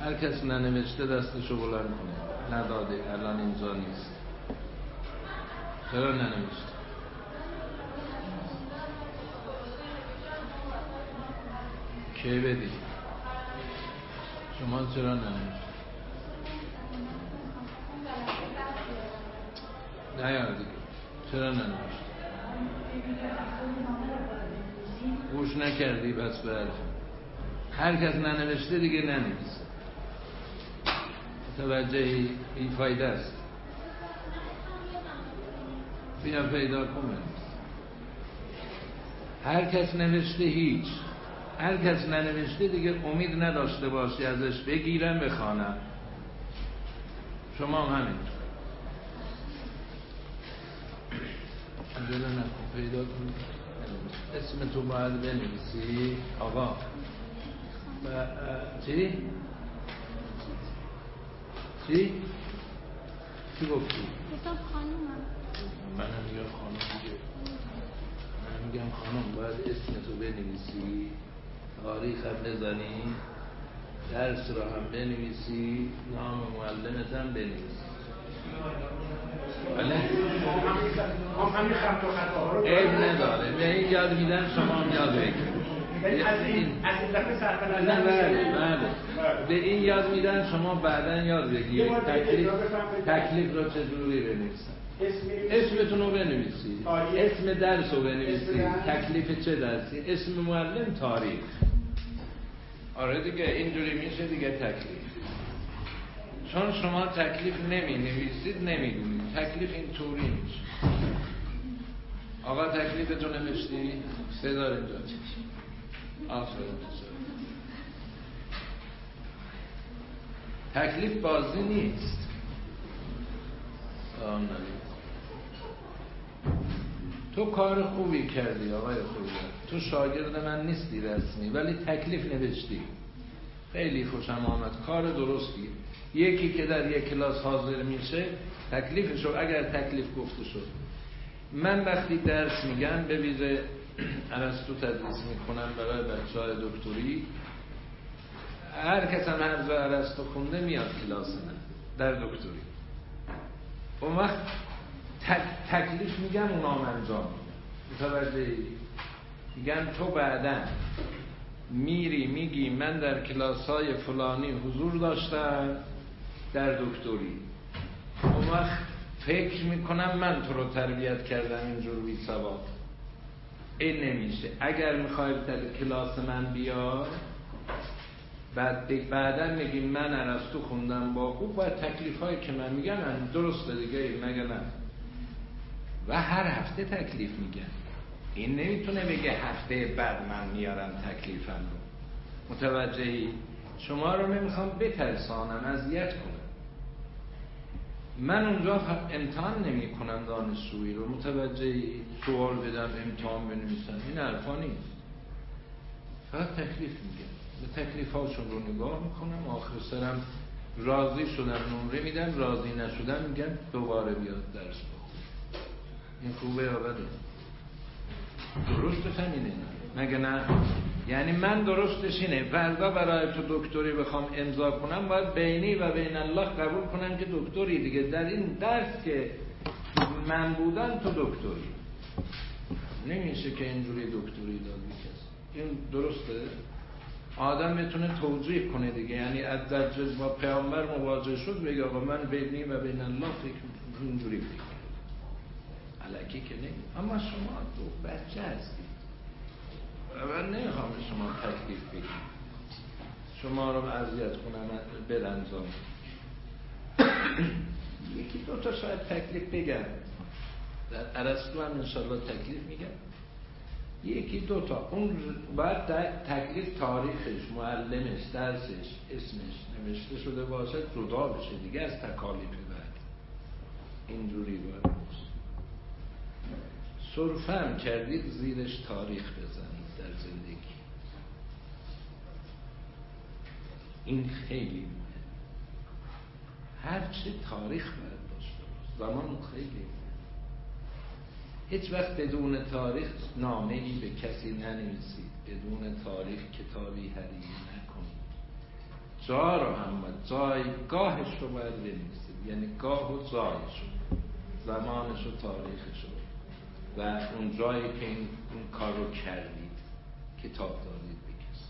هر کس ننوشته دستشو بلند کنه. نداده، الان اینجا نیست. چرا ننوشته؟ کی بدی؟ شما چرا ننوشته؟ نیار دیگه. چرا ننوشته؟ گوش نکردی بس به حرف. هر کس ننوشته دیگه ننویسه. توجهی این فایده است. بیا پیدا کن. هر کس نوشته هیچ. هر کس ننوشته دیگه امید نداشته باشی ازش بگیرم بخوانم. شما هم همینطور. عجله نکن پیدا کن. اسم تو باید بنویسی آقا. چی؟ چی؟ چی گفتی؟ حساب خانومم. منم میگم خانوم دیگه. منم میگم خانوم باید اسم تو بنویسی، تاریخ هم بزنی، درس رو هم بنویسی، نام معلمت هم بنویسی. بله؟ همین خط و خطاها رو عیب نداره. به این یاد میدن شما هم یاد بگیرید. از این دفعه سرفلنده بله. به این یاد میدن شما بعداً یاد بگیرید. تکلیف رو چجوری بنویسن. اسمتون رو بنویسید، اسم درس رو بنویسید، تکلیف چه درسی، اسم معلم، تاریخ. آره دیگه اینجوری میشه دیگه تکلیف. چون شما تکلیف نمی نویسید نمیدونید. تکلیف این طوری میشه. آقا تکلیفتون نوشتی؟ صدا اینجا. آفرین. تکلیف بازی نیست. تو کار خوبی کردی آقای خوبی. تو شاگرد من نیستی رسمی ولی تکلیف نوشتی. خیلی خوشم آمد. کار درستی. یکی که در یک کلاس حاضر میشه تکلیفشو اگر تکلیف گفته شد. من وقتی درس میگم به ویژه ارسطو تدریس میکنم برای بچه‌های دکتری. هر کس هم حرف ارسطو خونده میاد کلاس من در دکتری. اون وقت تکلیف میگم اونام انجام متوجهی؟ میگم تو بعداً میری میگی من در کلاس‌های فلانی حضور داشتم در دکتری. اون وقت فکر میکنم من تو رو تربیت کردم اینجور بی سواد. این نمیشه. اگر میخوای در کلاس من بیای بعدا میگیم من ارسطو خوندم با خوب باید تکلیف‌هایی که من میگم درسته دیگه مگه نه؟ و هر هفته تکلیف میگم. این نمیتونه بگه هفته بعد من میارم تکلیفم رو. متوجهی؟ شما رو نمیخوام بترسانم اذیت کنم. من اونجا امتحان نمی کنم دانشجویی رو. متوجهی؟ سوال بدم امتحان بنویسن این حرفا نیست. فقط تکلیف میگم. به تکلیف هاشون رو نگاه میکنم. آخر سرم راضی شدم نمره میدم، راضی نشدم میگم دوباره بیاد درس بخون. این خوبه یا بده؟ درستش هم اینه مگه نه؟ یعنی من درستش اینه فردا برای تو دکتری بخوام امضا کنم باید بینی و بین الله قبول کنم که دکتری دیگه. در این درس که من بودم تو دکتری. نمیشه که اینجوری دکتری داد بکس. این درسته؟ آدم میتونه توجیه کنه دیگه. یعنی از درجه با پیامبر مواجه شد بگه آقا من بینی و بین الله فکر اینجوری فکر الکی که نمی. اما شما دو بچه هستید. من نمیخوام به شما تکلیف بگیم. شما رو اذیت کنم برنجام. یکی دو تا شاید تکلیف بگم. در ارسطو هم انشالله تکلیف میگم. یکی دو تا. اون باید تکلیف تاریخش، معلمش، درسش، اسمش نوشته شده باشد جدا بشه دیگه از تکالیف بعد. اینجوری باید باشه. سرفه کردید زیرش تاریخ بزنید در زندگی. این خیلی مهمه. هرچه تاریخ باید داشته باشه. زمان خیلی مهمه. هیچ وقت بدون تاریخ نامه‌ای به کسی ننویسید. بدون تاریخ کتابی حریری نکنید. جا رو هم باید، جایگاهش رو باید بنویسید، یعنی گاه و جایش رو، زمانش و تاریخش رو و اون جایی که این کار رو کردید کتاب دادید بکس.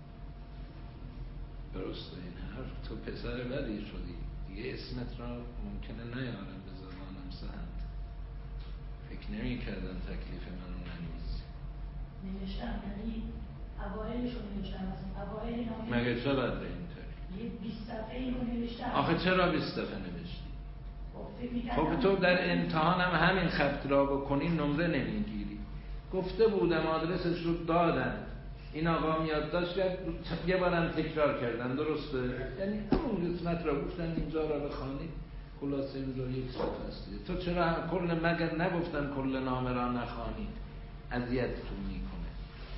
درسته این حرف؟ تو پسر بدی شدی دیگه، اسمت را ممکنه نیارم به زبانم سهند. فکر نمی کردم تکلیف منو ننویسی. نوشتم، یعنی اوائلش رو نوشتم، اوائل نامه. مگه چرا به این طریق؟ یه 20 صفحه رو نوشتم. آخه چرا 20 صفحه نوشتی؟ خب تو خب در امتحانم همین خط را بکنی نمره نمیگیری. گفته بودم آدرسش رو دادم، این آقا میاد داشت کرد، یه بارم تکرار کردن، درسته؟ یعنی همون قسمت را گفتن اینجا را بخوانی، خلاصه اینجا یک صفحه است. تو چرا کل مگر نگفتن کل نامه را نخوانی؟ اذیتتون میکنه.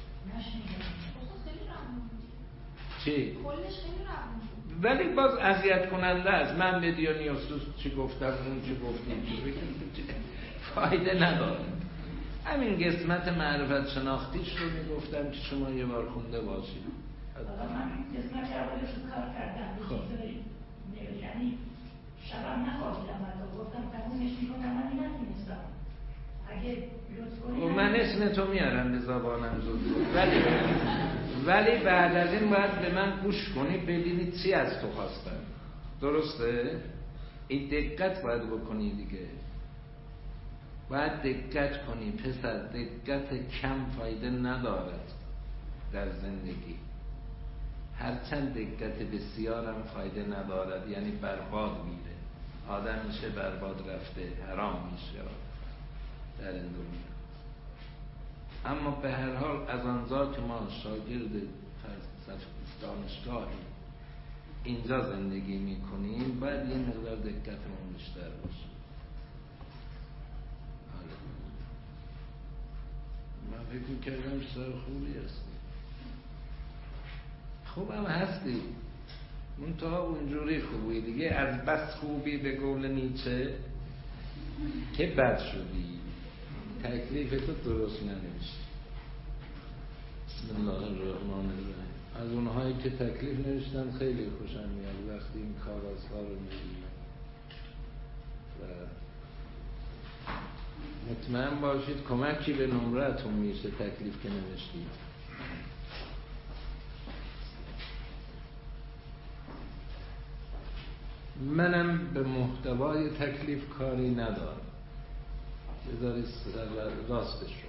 چی؟ کلش خیلی روون. ولی باز اذیت کننده است. من به دیونیوسوس چی گفتم، اون چی گفتیم، چی فایده نداره. همین قسمت معرفت شناختیش رو میگفتم که شما یه بار خونده باشید. حالا من قسمت اولش رو کار کردم، یعنی شبم نخوابیدم، حتی گفتم تمومش میکنم، من نتونستم. اگه لطف کنی من اسم تو میارم به زبانم زود، ولی بعد از این باید به من گوش کنی ببینید چی از تو خواستم. درسته؟ این دقت باید بکنی دیگه، باید دقت کنی پسر. دقت کم فایده ندارد در زندگی، هرچند دقت بسیارم فایده ندارد، یعنی برباد میره، آدم میشه برباد رفته، حرام میشه در این دنیا. اما به هر حال از آنجا که ما شاگرد دانشگاهی اینجا زندگی میکنیم باید یه مقدار دقتمون بیشتر باشه. من فکر میکردم سر خوبی هستی، خوبم هستی، منتها اونجوری خوبی دیگه، از بس خوبی به قول نیچه که بد شدی، تکلیف تو درست ننوشتی. بسم الله الرحمن الرحیم. از اونهایی که تکلیف نوشتن خیلی خوشم میاد وقتی این کاغذها رو میبینم و مطمئن باشید کمکی به نمره‌تون میشه تکلیف که نوشتید. منم به محتوای تکلیف کاری ندارم، بذارید راستش رو.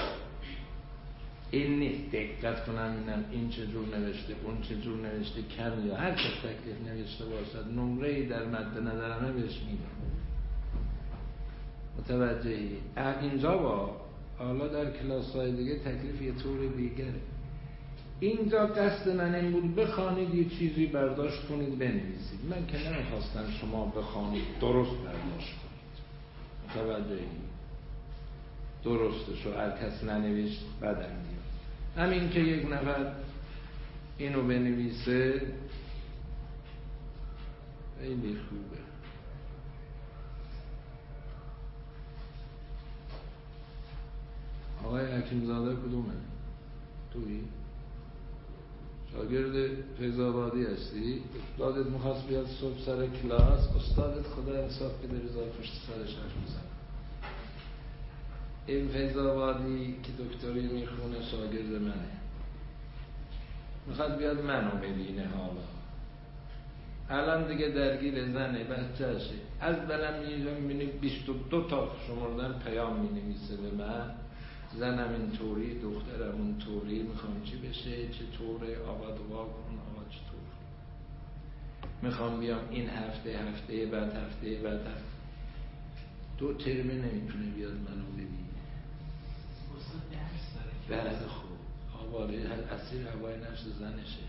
این نیست دقت کنم اینم این چجور نوشته اون چجور نوشته، کم یا هر کس تکلیف نوشته باشد نمره‌ای در مد نظرمه بهش میدم. متوجهی؟ اینجا با حالا در کلاس‌های دیگه تکلیف یه طور دیگره. اینجا قصد من این بود بخوانید یه چیزی برداشت کنید بنویسید. من که نمیخواستم شما بخوانید درست برداشت کنید. متوجهی؟ درستشو هر کس ننوشت بدم میاد. همین که یک نفر اینو بنویسه خیلی خوبه. آقای حکیمزاده کدومه؟ تویی؟ شاگرد فیض‌آبادی هستی؟ استادت میخواست بیاد صبح سر کلاس، استادت خدا انصاف بده بذار پشت سرش حرف بزنه. این فیض‌آبادی که دکتری میخونه شاگرد منه، میخواد بیاد منو ببینه. الان دیگه درگیر زنه بچه‌شه، از دلم میبینی 22 تا شمردن پیام مینویسه به من، زنم اینطوری دخترم اونطوری، میخوام چی بشه، چطوره، آقا دعا کن، آقا چطور، میخوام بیام این هفته بعد 2 ترمه نمیتونه بیاد منو ببینه. درس خوب آواره اسیر هوای نفس زنشه،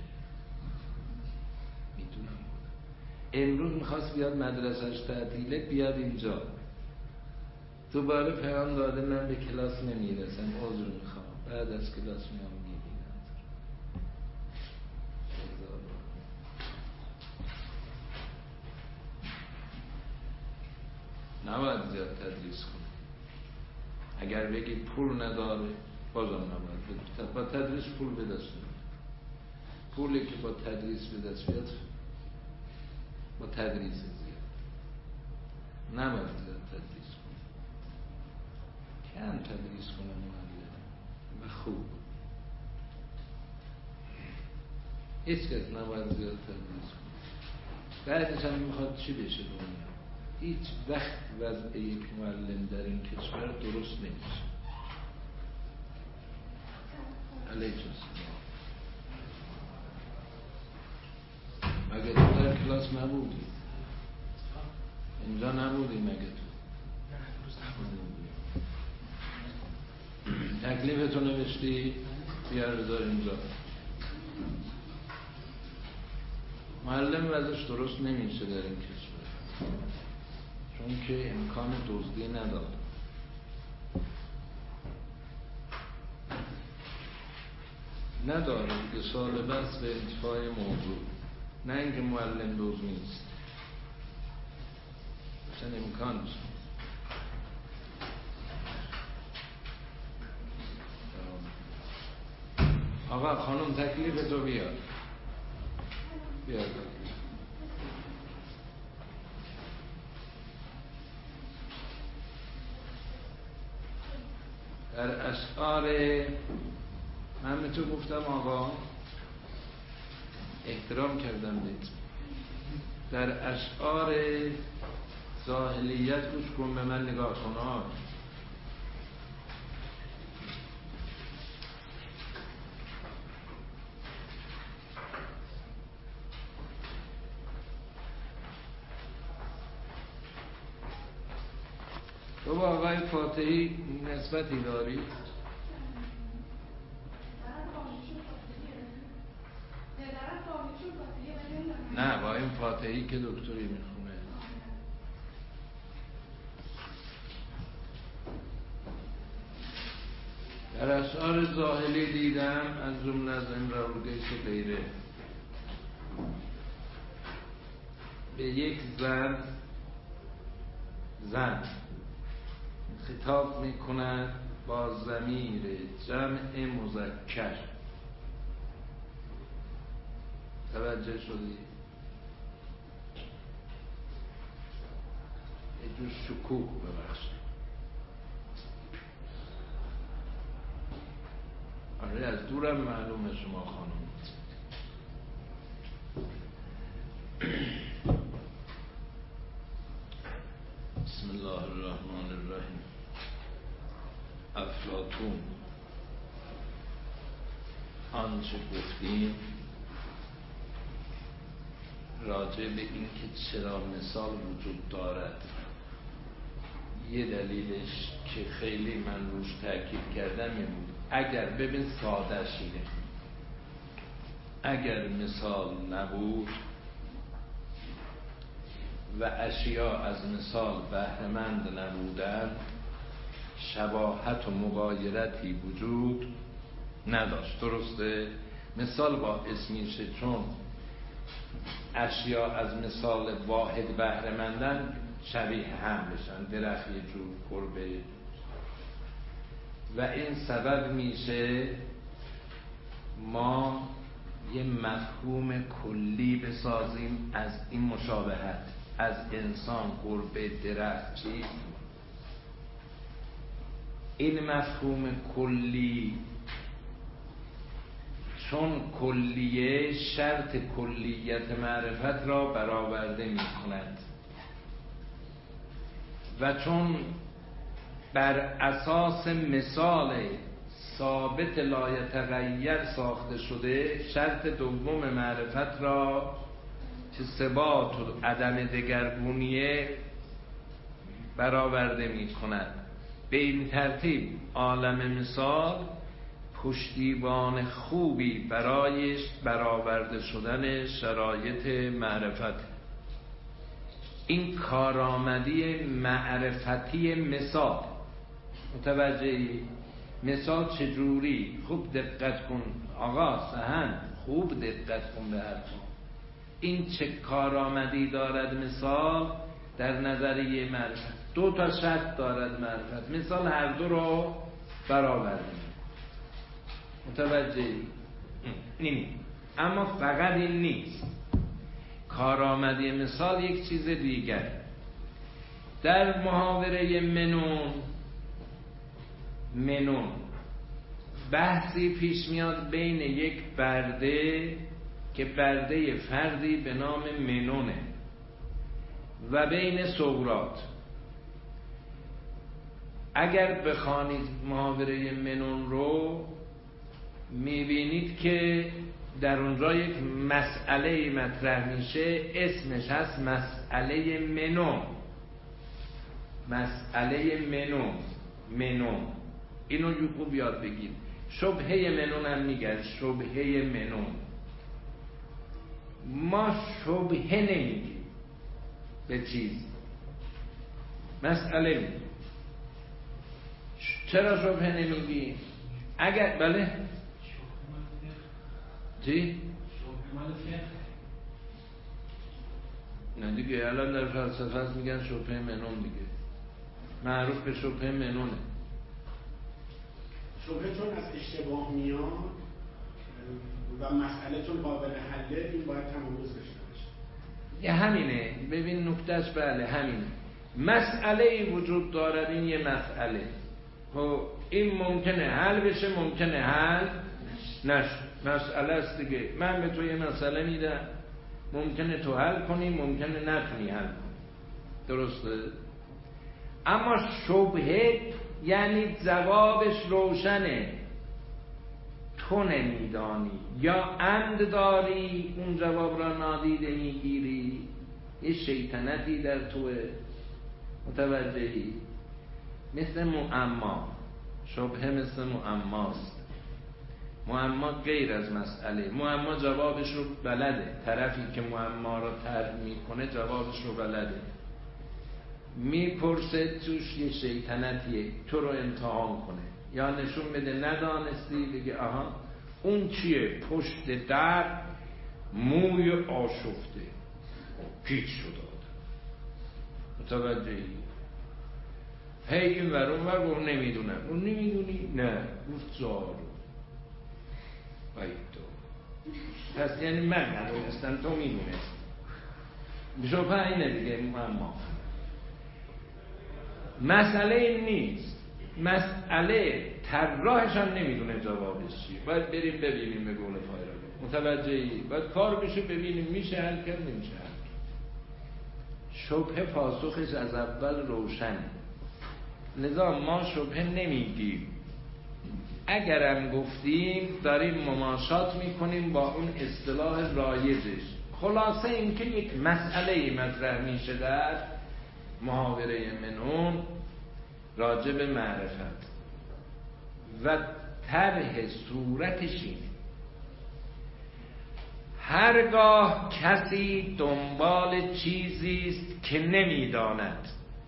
میدونم. امروز میخواست بیاد مدرسهش تعطیله بیاد اینجا، دوباره پیام داده من به کلاس نمیرسم عذر میخوام، بعد از کلاس میام میبینم. نباید زیاد تدریس کنه. اگر بگی پول نداره بازم نباید با تدریس پول بدست. پولی که با تدریس به دست بیاد با تدریس زیاد نباید زیاد تدریس کنه، کم تدریس کنه معلم و خوب. هیچ کس نباید زیاد تدریس کنه. بعدش هم میخواد چی بشه دنیا؟ هیچ وقت وضع یک معلم در این کشور درست نمیشه. علیه السلام. مگه تو در کلاس نبودی؟ اینجا نبودی مگه تو؟ تکلیفتو نوشتی؟ بیار بذار اینجا. معلم وضعش درست نمیشه در این کشور، چون که امکان دزدی نداره. نداره دیگه. سال بس به انتفاع موضوع، نه اینکه معلم دوز نیست، اصلا امکان نیست. آقا خانم تکلیف تو بیار تکلیف. در اشعار من به تو گفتم آقا احترام کردم بهت، در اشعار زاهلیت گوش کن، به من نگاه کن. تو با آقای فاتحی نسبتی داری؟ نه، با این فاتحی که دکتری میخونه. در اشعار زاهلی دیدم از جمله از امرؤ القیس و غیره، به یک زن خطاب میکند با ضمیر جمع مذکر. توجه شدی؟ یه جور شکوک ببخشید. آره از دورم معلومه شما خانم. بسم الله الرحمن الرحیم. افلاطون آنچه گفتیم راجع به این که چرا مثال وجود دارد، یه دلیلش که خیلی من روش تاکید کردم این بود. اگر ببین ساده شیده، اگر مثال نبود و اشیا از مثال بهره‌مند نبودند، شباهت و مغایرتی وجود نداشت. درسته؟ مثال باعث میشه چون اشیا از مثال واحد بهره‌مندن شبیه هم بشن، درخت یه جور گربه، و این سبب میشه ما یه مفهوم کلی بسازیم از این مشابهت، از انسان، گربه، درخت، چیز. این مفهوم کلی چون کلیه شرط کلیت معرفت را برآورده می کند و چون بر اساس مثال ثابت لایتغیر ساخته شده، شرط دوم معرفت را که ثبات و عدم دگرگونیه برآورده می کند. به این ترتیب عالم مثال پشتیبان خوبی برایش برآورده شدن شرایط معرفت. این کارآمدی معرفتی مثال، متوجهی؟ مثال چجوری؟ خوب دقت کن آقا سهن، خوب دقت کن به حرفم. این چه کارآمدی دارد مثال در نظریه معرفت؟ دو تا شرط دارد معرفت. مثال هر دو رو برآورده. متوجهی؟ این اما فقط این نیست. کارآمدی مثال یک چیز دیگر. در محاوره منون بحثی پیش میاد بین یک برده که برده فردی به نام منونه و بین سقراط. اگر بخوانید محاوره منون رو میبینید که در اونجا یک مسئله مطرح میشه، اسمش هست مسئله منون. مسئله منون اینو خوب یاد بگید. شبهه منون هم میگن شبهه منون. ما شبهه نمیگیم به چیز، مسئله میگیم. چرا شبهه نمیگیم؟ اگر بله چی؟ نه دیگه الان در فلسفه هست میگن شبهه منون دیگه، معروف به شبهه منونه. شبهه چون از اشتباه میاد و مسئله چون قابل حله، این باید تمایز داشته باشه. یه همینه. ببین نکتهش بله همینه. مسئله وجود دارد، این یه مسئله. این ممکنه حل بشه، ممکنه حل نشه. مسئله است دیگه. من به تو یه مسئله میدم، ممکنه تو حل کنی، ممکنه نتونی حل کنی. درسته؟ اما شبهه یعنی جوابش روشنه، تو نمیدانی یا عمد داری اون جواب را نادیده میگیری، یه شیطنتی در توه. متوجهی؟ مثل معما. شبهه مثل معماست. معما غیر از مسئله. معما جوابش رو بلده. طرفی که معما رو طرح میکنه جوابش رو بلده. میپرسه توش یه شیطنتیه، تو رو امتحان کنه یا نشون بده ندانستی، بگه آها اون چیه پشت در موی آشفته پیچ شده. متوجهی؟ هی این ورون ور گفت نمیدونم. اون نمیدونی؟ نه گفت زارو باید تو پس یعنی من ندونستم تو میدونست. شبهه اینه دیگه. معما مسئله این نیست. مسئله طراحش هم نمیدونه جوابش چیه. باید بریم ببینیم به قول فایرالو. متوجهی؟ باید کار بشه ببینیم میشه حل کرد نمیشه حل. شبهه پاسخش از اول روشن. لذا ما شبهه نمیگیم. اگرم گفتیم داریم مماشات میکنیم با اون اصطلاح رایجش. خلاصه این که یک مسئله مطرح میشه در محاوره منون راجع به معرفت و طرح صورتش اینه. هرگاه کسی دنبال چیزی است که نمیداند،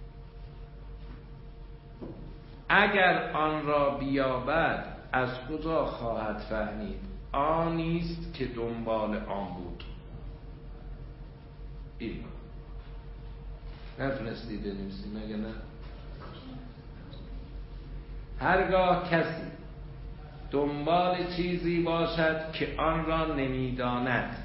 اگر آن را بیابد از کجا خواهد فهمید آنی است که دنبال آن بود. این نتونستی بنویسی مگه نه؟ هرگاه کسی دنبال چیزی باشد که آن را نمیداند،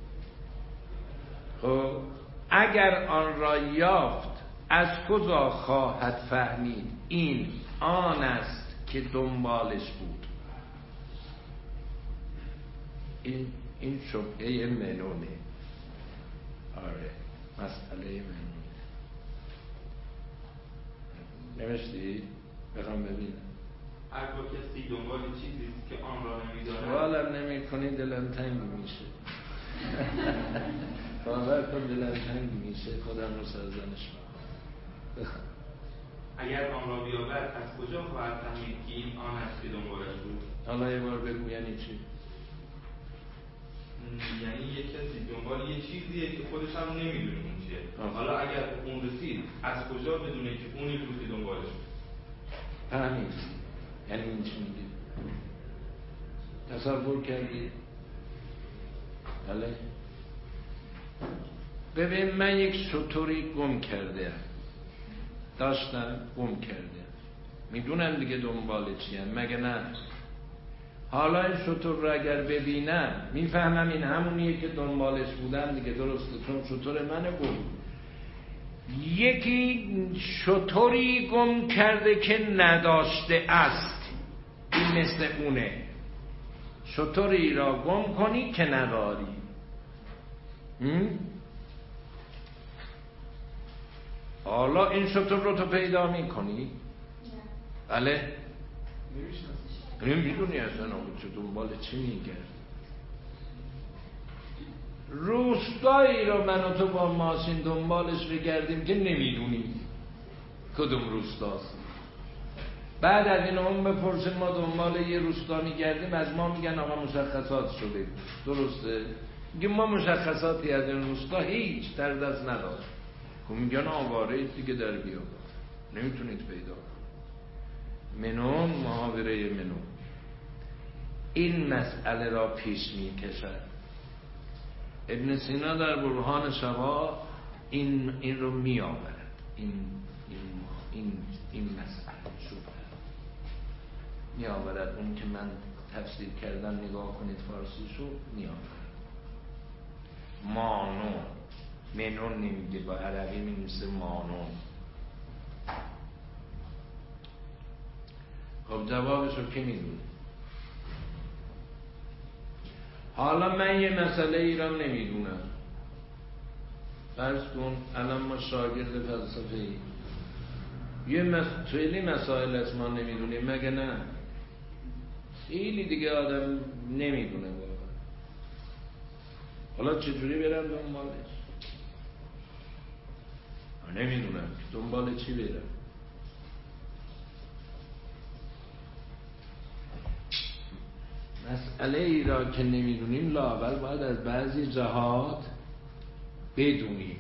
خب اگر آن را یافت از کجا خواهد فهمید این آن است که دنبالش بود. این شبهه منونه. آره مسئله منونه. نوشتی؟ بخوام ببینم. هر با کسی دنبال چیزی که آن را نمی‌داند. سوالم نمی‌کنی دلم تنگ میشه. باور کن دلم تنگ میشه، خودم رو سرزنش میکنم. اگر آن را بیابد از کجا خواهد فهمید که این آن است که دنبالش بود؟ حالا یه بار بگو یعنی چی؟ یعنی یک کسی دنبال یه چیزیه که خودش هم نمیدونه اون چیه. حالا اگر اون رسید از کجا بدونه که اونی بود که دنبالش بود؟ فهمید. یعنی این چی میگه؟ تصور کردی؟ بله؟ ببین من یک شتری گم کرده داشتم گم کرده، میدونم دیگه دنبال چیم مگه نه؟ حالا این شتر رو اگر ببینم میفهمم این همونیه که دنبالش بودم دیگه، درسته، چون شتر منه بود. یکی شتری گم کرده که نداشته است، این مثل اونه. شتری را گم کنی که نداری. حالا این شتر رو تو پیدا میکنی؟ بله؟ نمیدونی اصلا چه دنبال چی میگرد. روستایی رو من و تو با ماشین دنبالش بگردیم که نمیدونیم کدوم روستاست. بعد از این اون بپرسیم ما دنبال یه روستا میگردیم، از ما میگن آقا مشخصات شده، درسته؟ میگیم ما مشخصاتی از این روستا هیچ در دست نداریم. میگن آواره دیگه در بیابان نمیتونید پیدا کنید. منون، محاوره منون این مسئله را پیش میکشد. ابن سینا در برهان شفا این رو میآورد. این مسئله شده میآورد. اون که من تفسیر کردم نگاه کنید فارسیشو میآورد. مانون، منون نمیگه، با عربی می‌نویسه مانون. خب جوابشو کی میدونه؟ حالا من یه مسئله ای را نمیدونم، فرض کن الان ما شاگرد فلسفه ای خیلی مسائل از ما نمیدونیم، مگه نه؟ خیلی دیگه آدم نمیدونه واقعا. حالا چجوری برم دنبالش؟ نمیدونم دنبال چی برم. مسئله ای را که نمیدونیم لااقل باید از بعضی جهات بدونیم.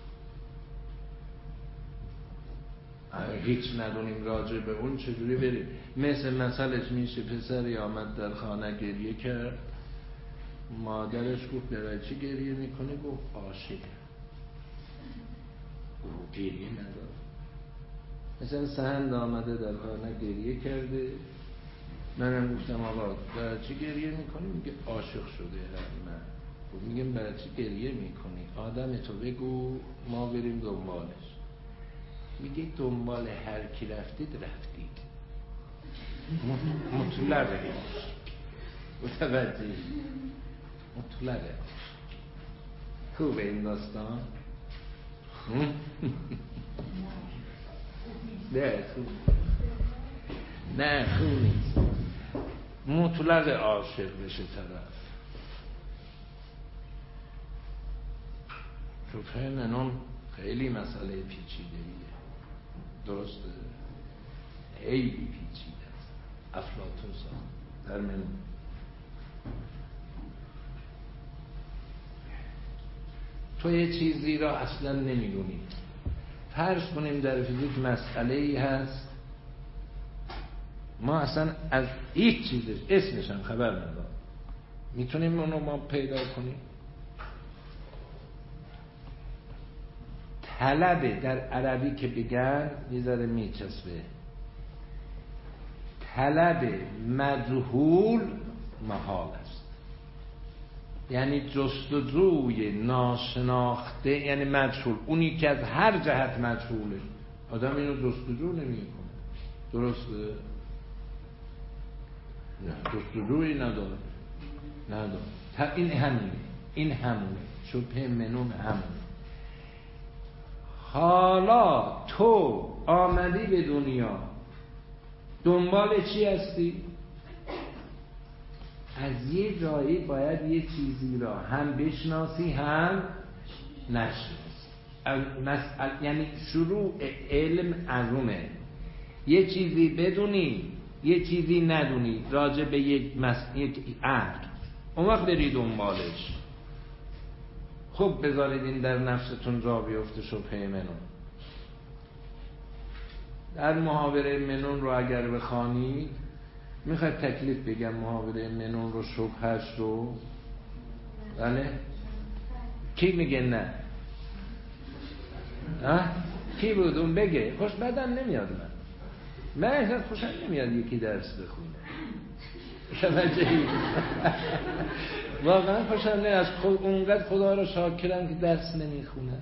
هیچ ندونیم راجع به اون چجوری بریم؟ مثلش میشه پسری آمد در خانه گریه کرد، مادرش گفت برای چی گریه میکنه؟ گفت عاشقه. گریه نداره. مثلا سهند آمده در خانه گریه کرده، منم گفتم آقا برای چی گریه میکنی؟ میگه عاشق شده. من میگم برای چی گریه میکنی؟ آدم تو بگو ما بریم دنبالش. میگه دنبال هر کی رفتید مطلبه متوجه مطلبه. خوبه این داستان؟ نه خوب نیست. مطلق عاشق بشه طرف. شبه منون خیلی مسئله پیچیده‌ایه، درسته؟ خیلی پیچیده است. افلاطون ساخت در منون. تو یه چیزی را اصلا نمیدونی. فرض کنیم در فیزیک مسئله ای هست ما اصلا از هیچ چیزش اسمش هم خبر نداریم، میتونیم اونو ما پیدا کنیم؟ طلب در عربی که بگن یه ذره میچسبه. طلب مجهول محال است. یعنی جستجوی ناشناخته، یعنی مجهول، اونی که از هر جهت مجهوله. آدم اینو جستجو نمی‌کنه، درسته؟ نه جستجویی نداره. این همونه شبه منون همونه. حالا تو آمدی به دنیا دنبال چی هستی؟ از یه جایی باید یه چیزی را هم بشناسی هم نشناسی. یعنی شروع علم از اونه. یه چیزی بدونی یه چیزی ندونی راجع به یک امر، اون وقت بری دنبالش. خب بذارید این در نفستون جا بیفته شبهه منون. در محاوره منون رو اگر بخوانید، میخواد تکلیف بگم محاوره منون رو، شبهش رو؟ بله؟ کی میگه نه؟ کی بود اون بگه؟ خوش بدم نمیاد. من اصلا خوشم نمیاد یکی درس بخونه. واقعا خوشحاله از خود اونقدر خدا رو شاکرم که درس نمیخونم.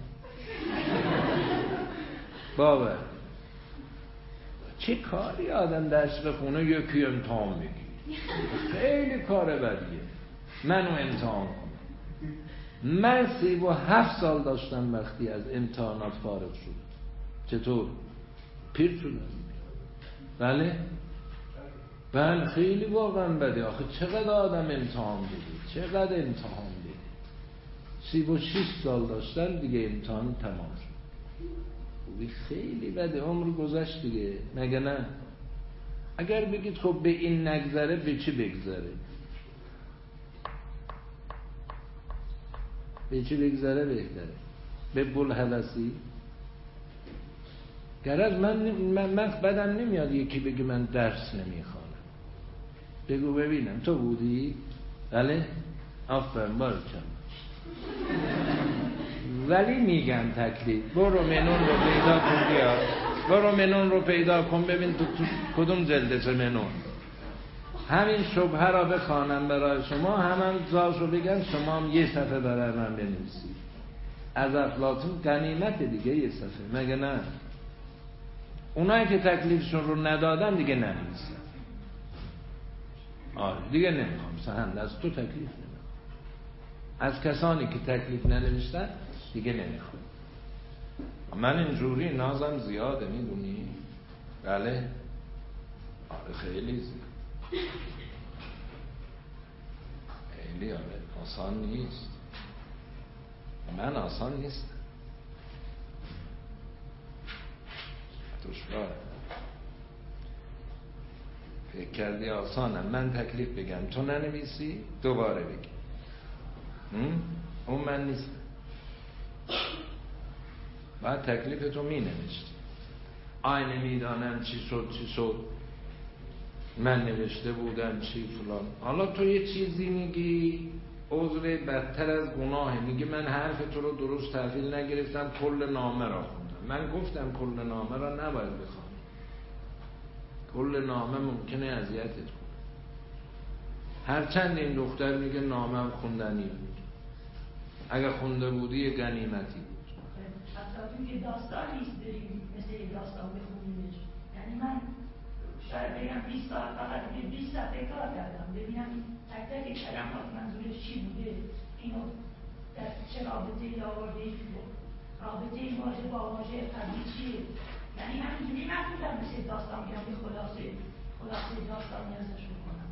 باور چه کاری آدم درس بخونه یکی امتحان بگیر، خیلی کار بدیه. منو امتحان کنم. من 37 سال داشتم وقتی از امتحانات فارغ شدم. چطور؟ پیر شدم. بله خیلی واقعا بده. آخه چقدر آدم امتحان بده، چقدر امتحان بده. 36 سال داشتم دیگه امتحان تمام شد. خیلی بده، عمر گذشت دیگه، مگه نه؟ اگر بگید خب به این نگذره به چی بگذره؟ به چی بگذره بهتره؟ به بلحلسی؟ گرز من بدم نمیاد یکی بگه من درس نمیخوانم. بگو ببینم تو بودی؟ بله؟ آفرین بارکم. ولی میگن تکلیف برو منون رو پیدا کن بیا، برو منون رو پیدا کن ببین تو کدوم جلدش منون. همین شبهه را بخوانم برای شما، همان زاشو بگن شما هم یه صفحه برای من بنویسید. از افلاطون غنیمت دیگه یه صفحه، مگه نه؟ اونایی که تکلیفشون رو ندادن دیگه ننویسن. دیگه نمیخوام سهند از تو تکلیف نمیخوام. از کسانی که تکلیف ننوشتن دیگه نمیخوام. من اینجوری نازم زیاده میدونی؟ بله خیلی زیاد، خیلی آسان نیست. من آسان نیست، دشوار. فکر کردی آسانم من تکلیف بگم تو ننویسی دوباره بگی اون من نیستم. بعد تکلیف تو می نوشتی. آینه میدانم چی شد من نوشته بودم چی فلان. حالا تو یه چیزی میگی عذر بدتر از گناه، میگی من حرف تو رو درست تحویل نگرفتم کل نامه را خوندم. من گفتم کل نامه را نباید بخوانی، کل نامه ممکنه اذیتت کنه. هرچند این دختر میگه نامم خوندنی بود، اگه خونده بودی یه غنیمتی بود. حتی توی داستان نیست بریم مثل یه داستان بخونیمش. یعنی من شاید بگم 20 ساعت فقط 20 صفحه کار کردم ببینم تک تک کلمات منظورش چی بوده، اینو در چه رابطه‌ای آورده، رابطه این واژه با واژه قبلی چیه. یعنی همینجوری نخوندم مثل داستان میگم که خلاصه داستانی ازش بکنم.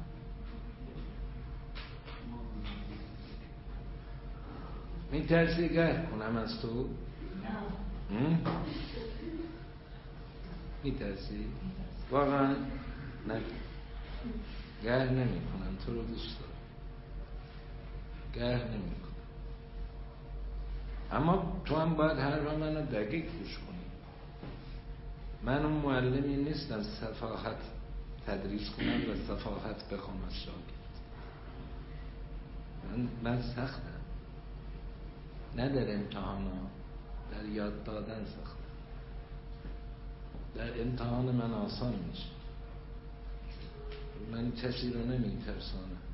میترسی گه کنم از تو؟ نه. میترسی؟ واقعا؟ نه گه نمی کنم، تو رو دوست دارم، گه نمی کنم. اما تو هم باید حرف منو دقیق گوش کنی. من اون معلمی نیستم صفاحت تدریس کنم و صفاحت بخوام از شاگرد. من سختم، نه در امتحان ها، در یاد دادن سختم. در امتحان من آسان میشه. من کسی رو نمیترسانم.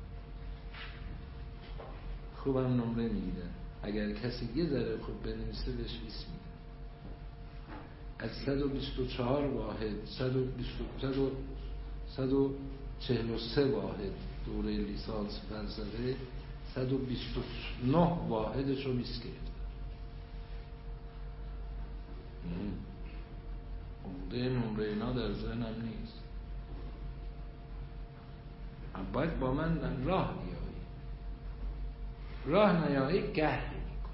خوبم نمره میدن. اگر کسی یه ذره خوب بنویسه بهش 20 میدن. از 124 واحد 143 واحد دوره لیسانس فلسفه 129 واحدش رو 20 گرفتن. عمده نمره اینا در ذهنم نیست. باید با من راه بیایی. راه نیایی گه نمی‌کنم.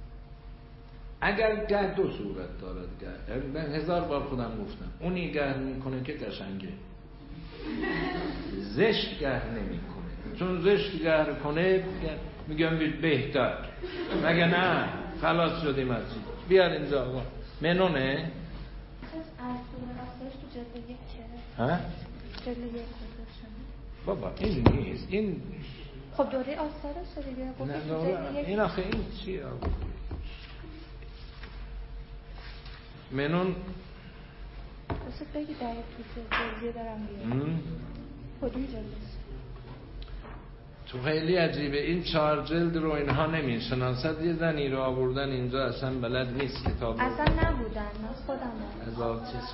اگر گه دو صورت دارد گه، من 1000 بار خودم گفتم اونی گه میکنه که قشنگه، زشت گه نمیکنه. چون زشت گه کنه میگم بهتر، مگه نه؟ خلاص شدیم از چی. بیار اینجا آقا منونه تو جلد یک ها؟ جلد یک بابا این نیست این. خب دوره آثار است دیگه. نه دوره این آخه این چیه آقا؟ منون بسید بگی در تو جلدیه دارم بیارم. کدوم جلد است؟ تو خیلی عجیبه این 4 جلد رو اینها نمیشناسد. یه زنی رو آوردن اینجا اصلا بلد نیست کتاب رو. اصلا نبودن، من خودم هزار چیز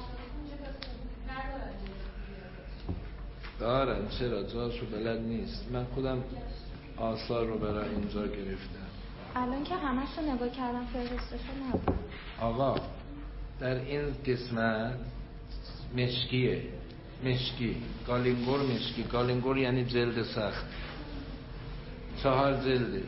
دارن، چرا جاشو بلد نیست. من خودم آثار رو برای اینجا گرفتم. الان که همش رو نگاه کردم فهرستشو نبود. آقا در این قسمت مشکیه، مشکی، گالینگور مشکی. گالینگور یعنی جلد سخت. 4 جلده.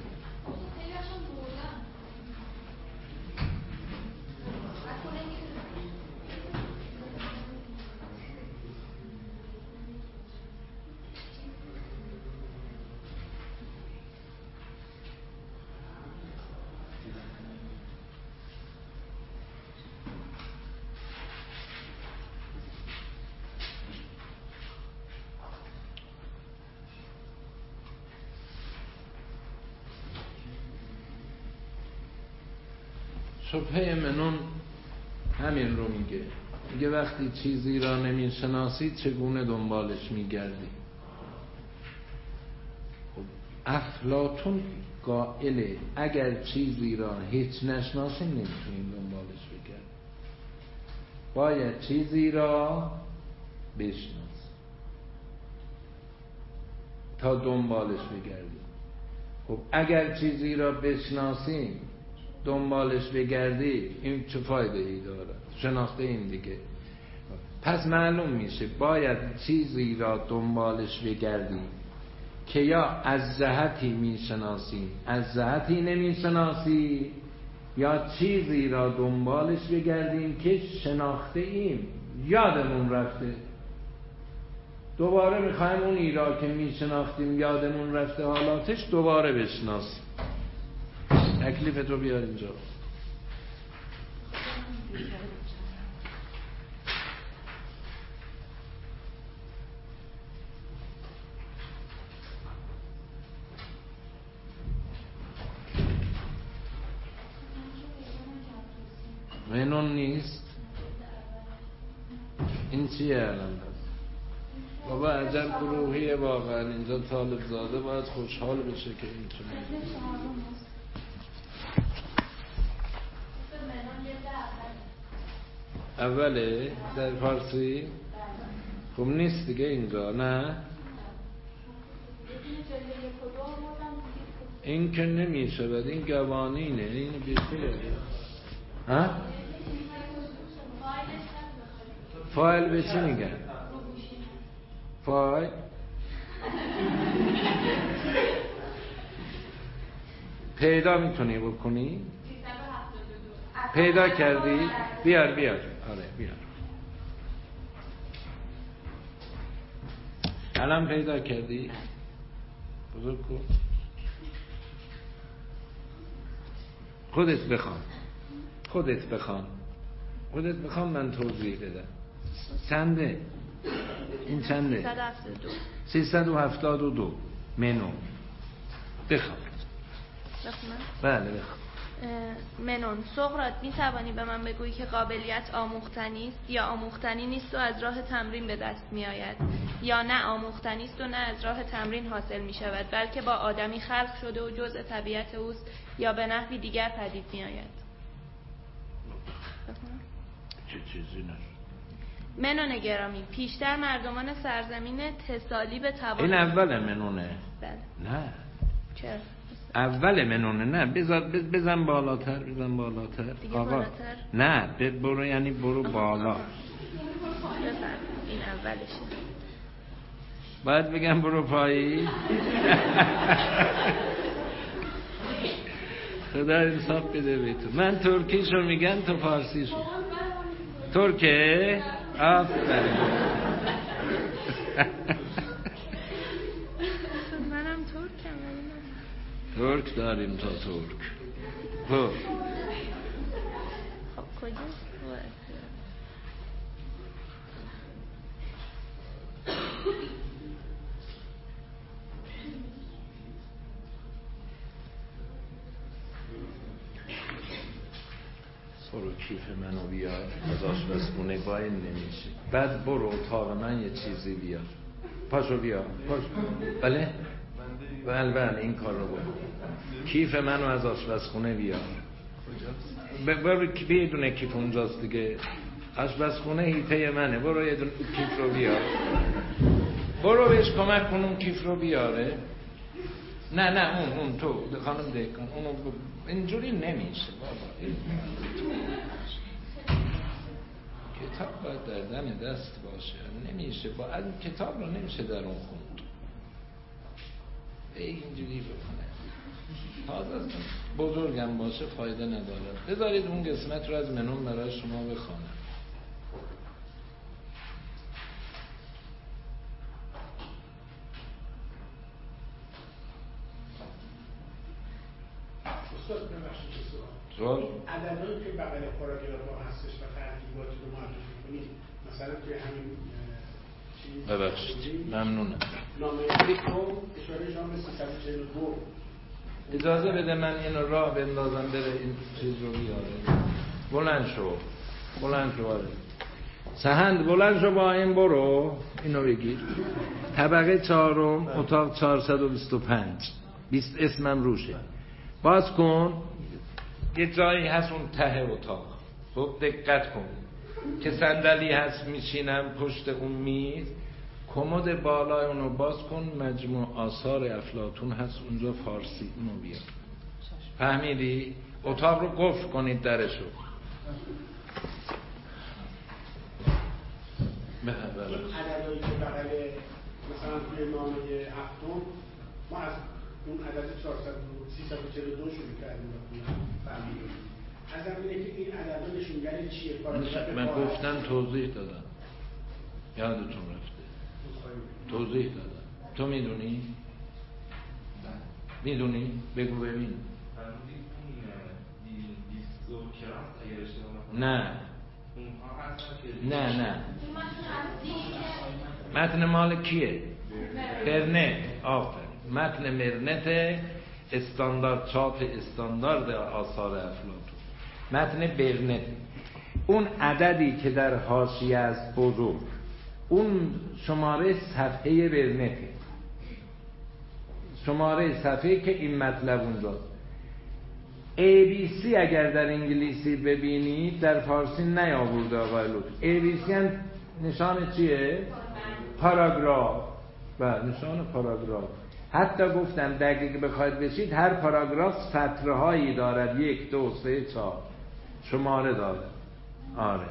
شبهه منون همین رو میگه وقتی چیزی را نمیشناسی چگونه دنبالش میگردی. خب افلاطون قائله اگر چیزی را هیچ نشناسیم نمیتونیم دنبالش بگردیم، باید چیزی را بشناسیم تا دنبالش بگردیم. خب اگر چیزی را بشناسیم دنبالش بگردی این چه فایده ای داره؟ شناخته این دیگه. پس معلوم میشه باید چیزی را دنبالش بگردی که یا از جهتی میشناسیم از جهتی نمیشناسی، یا چیزی را دنبالش بگردیم که شناخته ایم یادمون رفته، دوباره میخوایم اونی را که میشناختیم یادمون رفته حالاتش دوباره بشناسیم. تکلیفتو بیار اینجا. منون نیست. این چیه الان؟ بابا عجب گروهیه واقعا اینجا. طالب زاده باید خوشحال بشه که این چونه اوله در فارسی. خب نیست دیگه اینجا. نه این که نمیشه بد، این گوانینه. این بیخیه. ها؟ فایل به چی میگن؟ فایل پیدا میتونی بکنی؟ پیدا کردی؟ بیار. آره بیار. الان پیدا کردی؟ بزرگ کن. خودت بخوان من توضیح بدم. چنده؟ این چنده؟ 372 منون. بخوان. بله بخوان. منون. سقراط می توانی به من بگویی که قابلیت آموختنی است یا آموختنی نیست و از راه تمرین به دست می آید، یا نه آموختنی است و نه از راه تمرین حاصل می شود بلکه با آدمی خلق شده و جزء طبیعت اوست یا به نحوی دیگر پدید می آید. چه چیزی نه؟ منون گرامی، پیشتر مردمان سرزمین تسالی به توان. این اول منونه. بله. نه چرا؟ اول منونه. نه بزن بالاتر. دیگه آقا بالاتر؟ نه برو، یعنی برو بالا. بفرم. این اولشه. باید بگم برو پایی. خدا انصاف بده بیتون. من ترکیشو میگن تو فارسیشو. ترکه؟ آفرین. منم ترکم. ترک داریم تا ترک. خب کجا؟ برو کیف منو بیار از آشپزخونه با این نمیشه. بعد برو اتاق من یه چیزی بیار. پاشو بیار. پاشو. بله؟ بنده بله این کار رو بکن. کیف منو از آشپزخونه بیار. برو بدون کیف اونجاست دیگه. آشپزخونه هیته منه. برو یه دونه کیف رو بیار. برو بهش کمک کن اون کیف رو بیاره. نه اون تو خانم دکن اونو اینجوری نمیشه بابا. کتاب باید در دم دست باشه. نمیشه با این کتاب رو نمیشه در اون خوند. اینجوری بکنه. تازه بزرگم باشه فایده نداره. بذارید اون قسمت رو از منون برای شما بخوانم. سوال عددهایی که بغل پاراگراف ها هستش و ترتیبات رو معرفی کنید، مثلا توی همین ببخشید ممنونم. نامه تو اشاره شما به 342. اجازه بده من اینو راه بندازم بره این چیز رو بیاره. بلند شو سهند بلند شو با این برو اینو بگیر. طبقه 4 اتاق 425 20 اسمم روشه. باز کن. یه جایی هست اون ته اتاق. خب دقت کن که صندلی هست میشینم پشت اون میز. کمد بالای اونو باز کن. مجموع آثار افلاطون هست اونجا فارسی. اونو بیار. فهمیدی؟ اتاق رو قفل کنید درشو. این عددهایی که بغل مثلا توی نامه هفتم ما از اون عدد 342 شروع کردیم فهمیدیم. از اینه که این عدد نشونگر چیه؟ من گفتم توضیح دادم. یادتون رفته. توضیح دادم. تو میدونی؟ میدونی؟ بگو ببین. نه متن مال کیه؟ مرنت. آفرین. متن مرنت استاندارد چاپ استاندارد آثار افلاطون. متن برنت. اون عددی که در حاشیه است بزرگ اون شماره صفحه برنته. شماره صفحه که این مطلب اونجاست. ABC اگر در انگلیسی ببینید در فارسی نیاورده آقای لطفی. ABC هم نشان چیه؟ پاراگراف. بله نشان پاراگراف. حتی گفتم دقیق بخواید بشید هر پاراگراف سطرهایی دارد. 1 2 3 4 شماره دارد. آره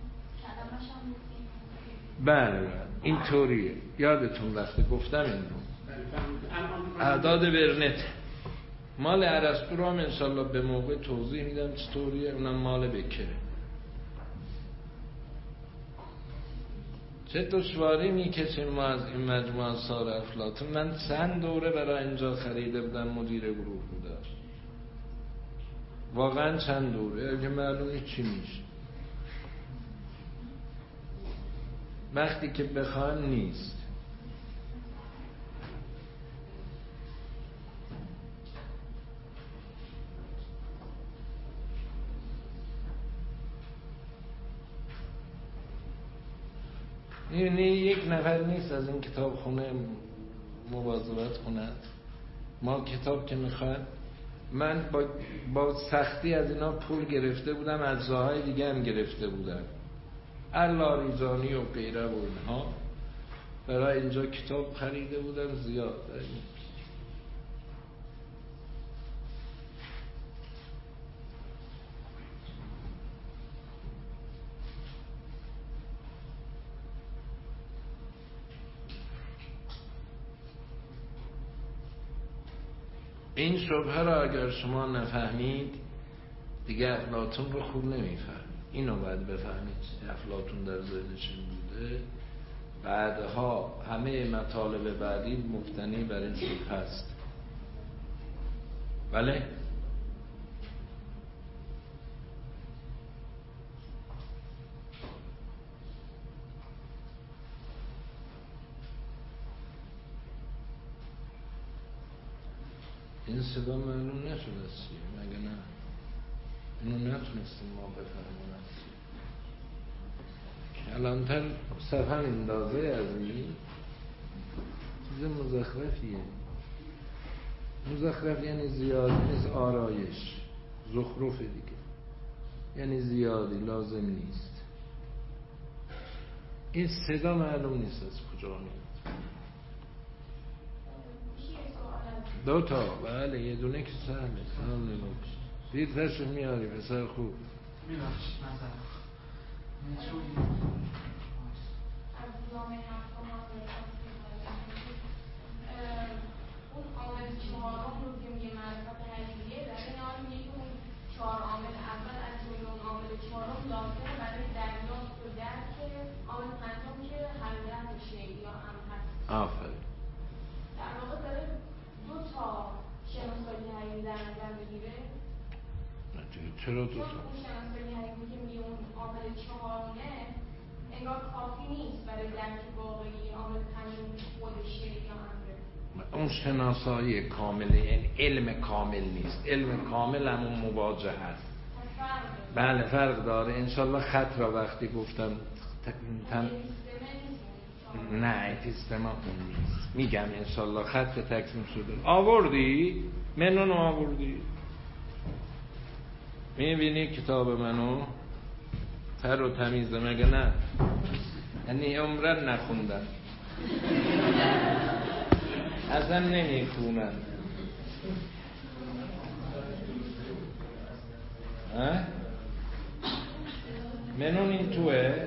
بله اینطوریه. یادتون رفته گفتم این رو. اعداد برنت مال ارسطو رو هم انشالله به موقع توضیح میدم چطوریه. اونم مال بکره. چه دشواری میکشیم ما از این مجموعه آثار افلاطون. من چند دوره برای اینجا خریده بودم. مدیر گروه بودم واقعا چند دوره. اگه معلومه چی میشه وقتی که بخوان نیست. یعنی یک نفر نیست از این کتاب خونه مواظبت کند. ما کتاب که میخوایم من با سختی از اینا پول گرفته بودم. از جاهای دیگه هم گرفته بودم. الاریزانی و غیره و اینها برای اینجا کتاب خریده بودم زیاد. این شبهه را اگر شما نفهمید دیگه افلاطون رو خوب نمیفهمید. اینو باید بفهمید افلاطون در ذهنشون بوده. بعدها همه مطالب بعدی مبتنی بر این شبهه است. بله این صدا معلوم نشد از چیه مگه نه؟ اینو نتونستیم ما بفهمیم از چیه. کلانتر صفحه اندازه از این چیز مزخرفیه. مزخرف یعنی زیاد، مثل آرایش، زخرف دیگه، یعنی زیادی، لازم نیست. این صدا معلوم نیست از کجا میاد. دو تا، بله یه دونه که سهله. سلام علیکم. دیر تشریف میاری پسر خوب. میبخشید نظر اون عامل چهارم رو که میگه معرفت حقیقیه، در این حال میگه اون 4 عامل اول از جمله اون عامل چهارم لازمه برای دریافت و درک عامل پنجم که حقیقت شیء یا امر هست. آفرین. در واقع داره 2 تا شناسایی حقیقی در نظر بگیره. چرا 2 تا؟ اون شناسایی حقیقی که میگه اون عامل چهارمه انگار کافی نیست برای درک واقعی عامل پنجم خودشه یا امره. اون شناسایی کامله، یعنی علم کامل نیست. علم کامل همون مواجه هست. بله فرق داره. انشالله خط را وقتی گفتم نه اپیستما اون نیست. میگم انشالله خط تکمیل شده. آوردی؟ منون آوردی؟ میبینی کتاب منو؟ تر و تمیزه مگه نه؟ یعنی عمرن نخوندن اصلا نمیخونن. منون این توه؟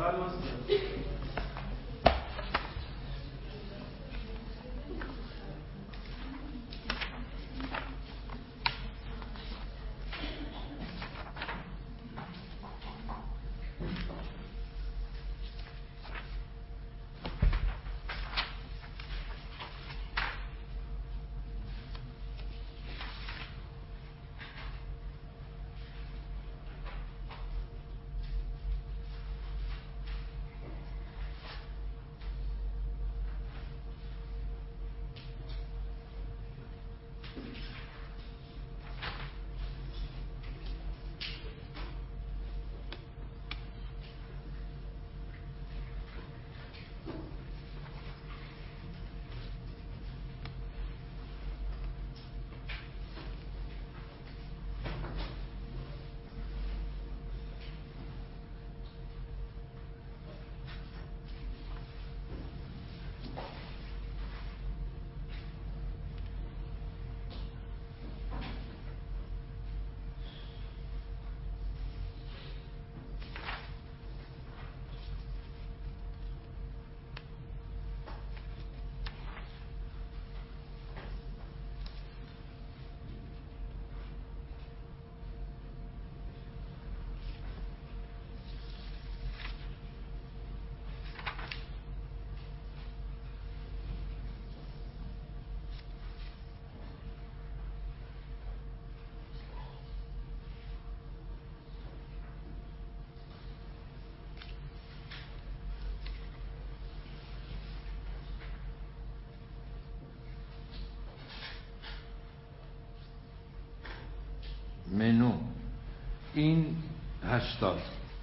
منو این 80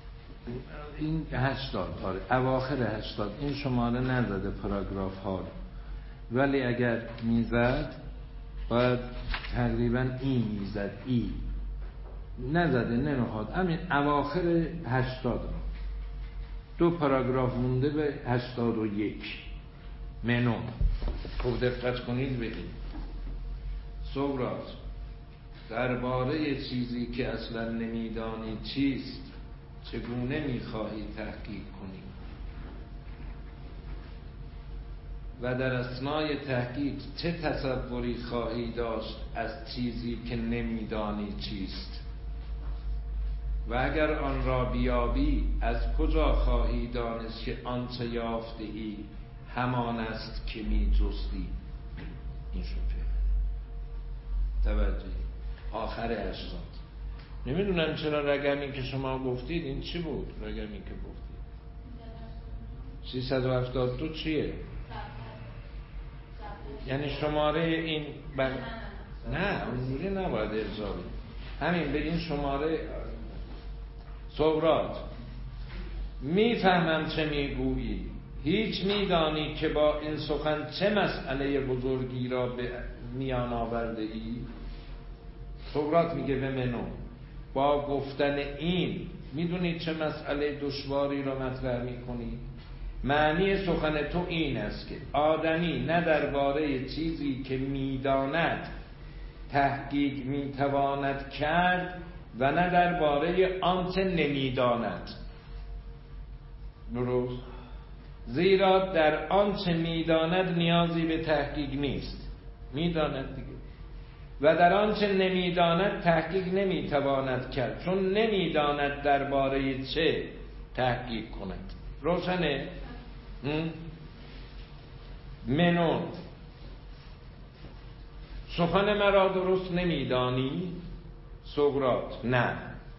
آره اواخر 80 این شماره نزده پاراگراف ها رو، ولی اگر میزد باید تقریبا این میزد، ای نزده نمیخواد، همین اواخر 80 رو 2 پاراگراف مونده به 81 منو. خوب دقت کنید بگید سقراط درباره چیزی که اصلا نمیدانی چیست چگونه میخواهی تحقیق کنی و در اثنای تحقیق چه تصوری خواهی داشت از چیزی که نمیدانی چیست و اگر آن را بیابی از کجا خواهی دانست که آنچه یافته ای همان است که می جستی. این شد توجه آخر 80. نمیدونم چرا رقمی که شما گفتید این چی بود؟ رقمی که گفتید 372 چیه؟ یعنی شماره این نه اونجوری نباید ارجاعی، همین به این شماره. سقراط میفهمم چه میگویی هیچ میدانی که با این سخن چه مسئله بزرگی را به میان آورده ای؟ سقراط میگه به منو با گفتن این میدونی چه مسئله دشواری را مطرح میکنی؟ معنی سخن تو این است که آدمی نه درباره چیزی که میداند تحقیق میتواند کرد و نه درباره آنچه نمیداند. درست؟ زیرا در آنچه میداند نیازی به تحقیق نیست، میداند دیگه، و در آنچه نمیداند تحقیق نمیتواند کرد، چون نمیداند درباره چه تحقیق کند. روشنه؟ منون سخن مرا درست نمیدانی؟ سقراط نه.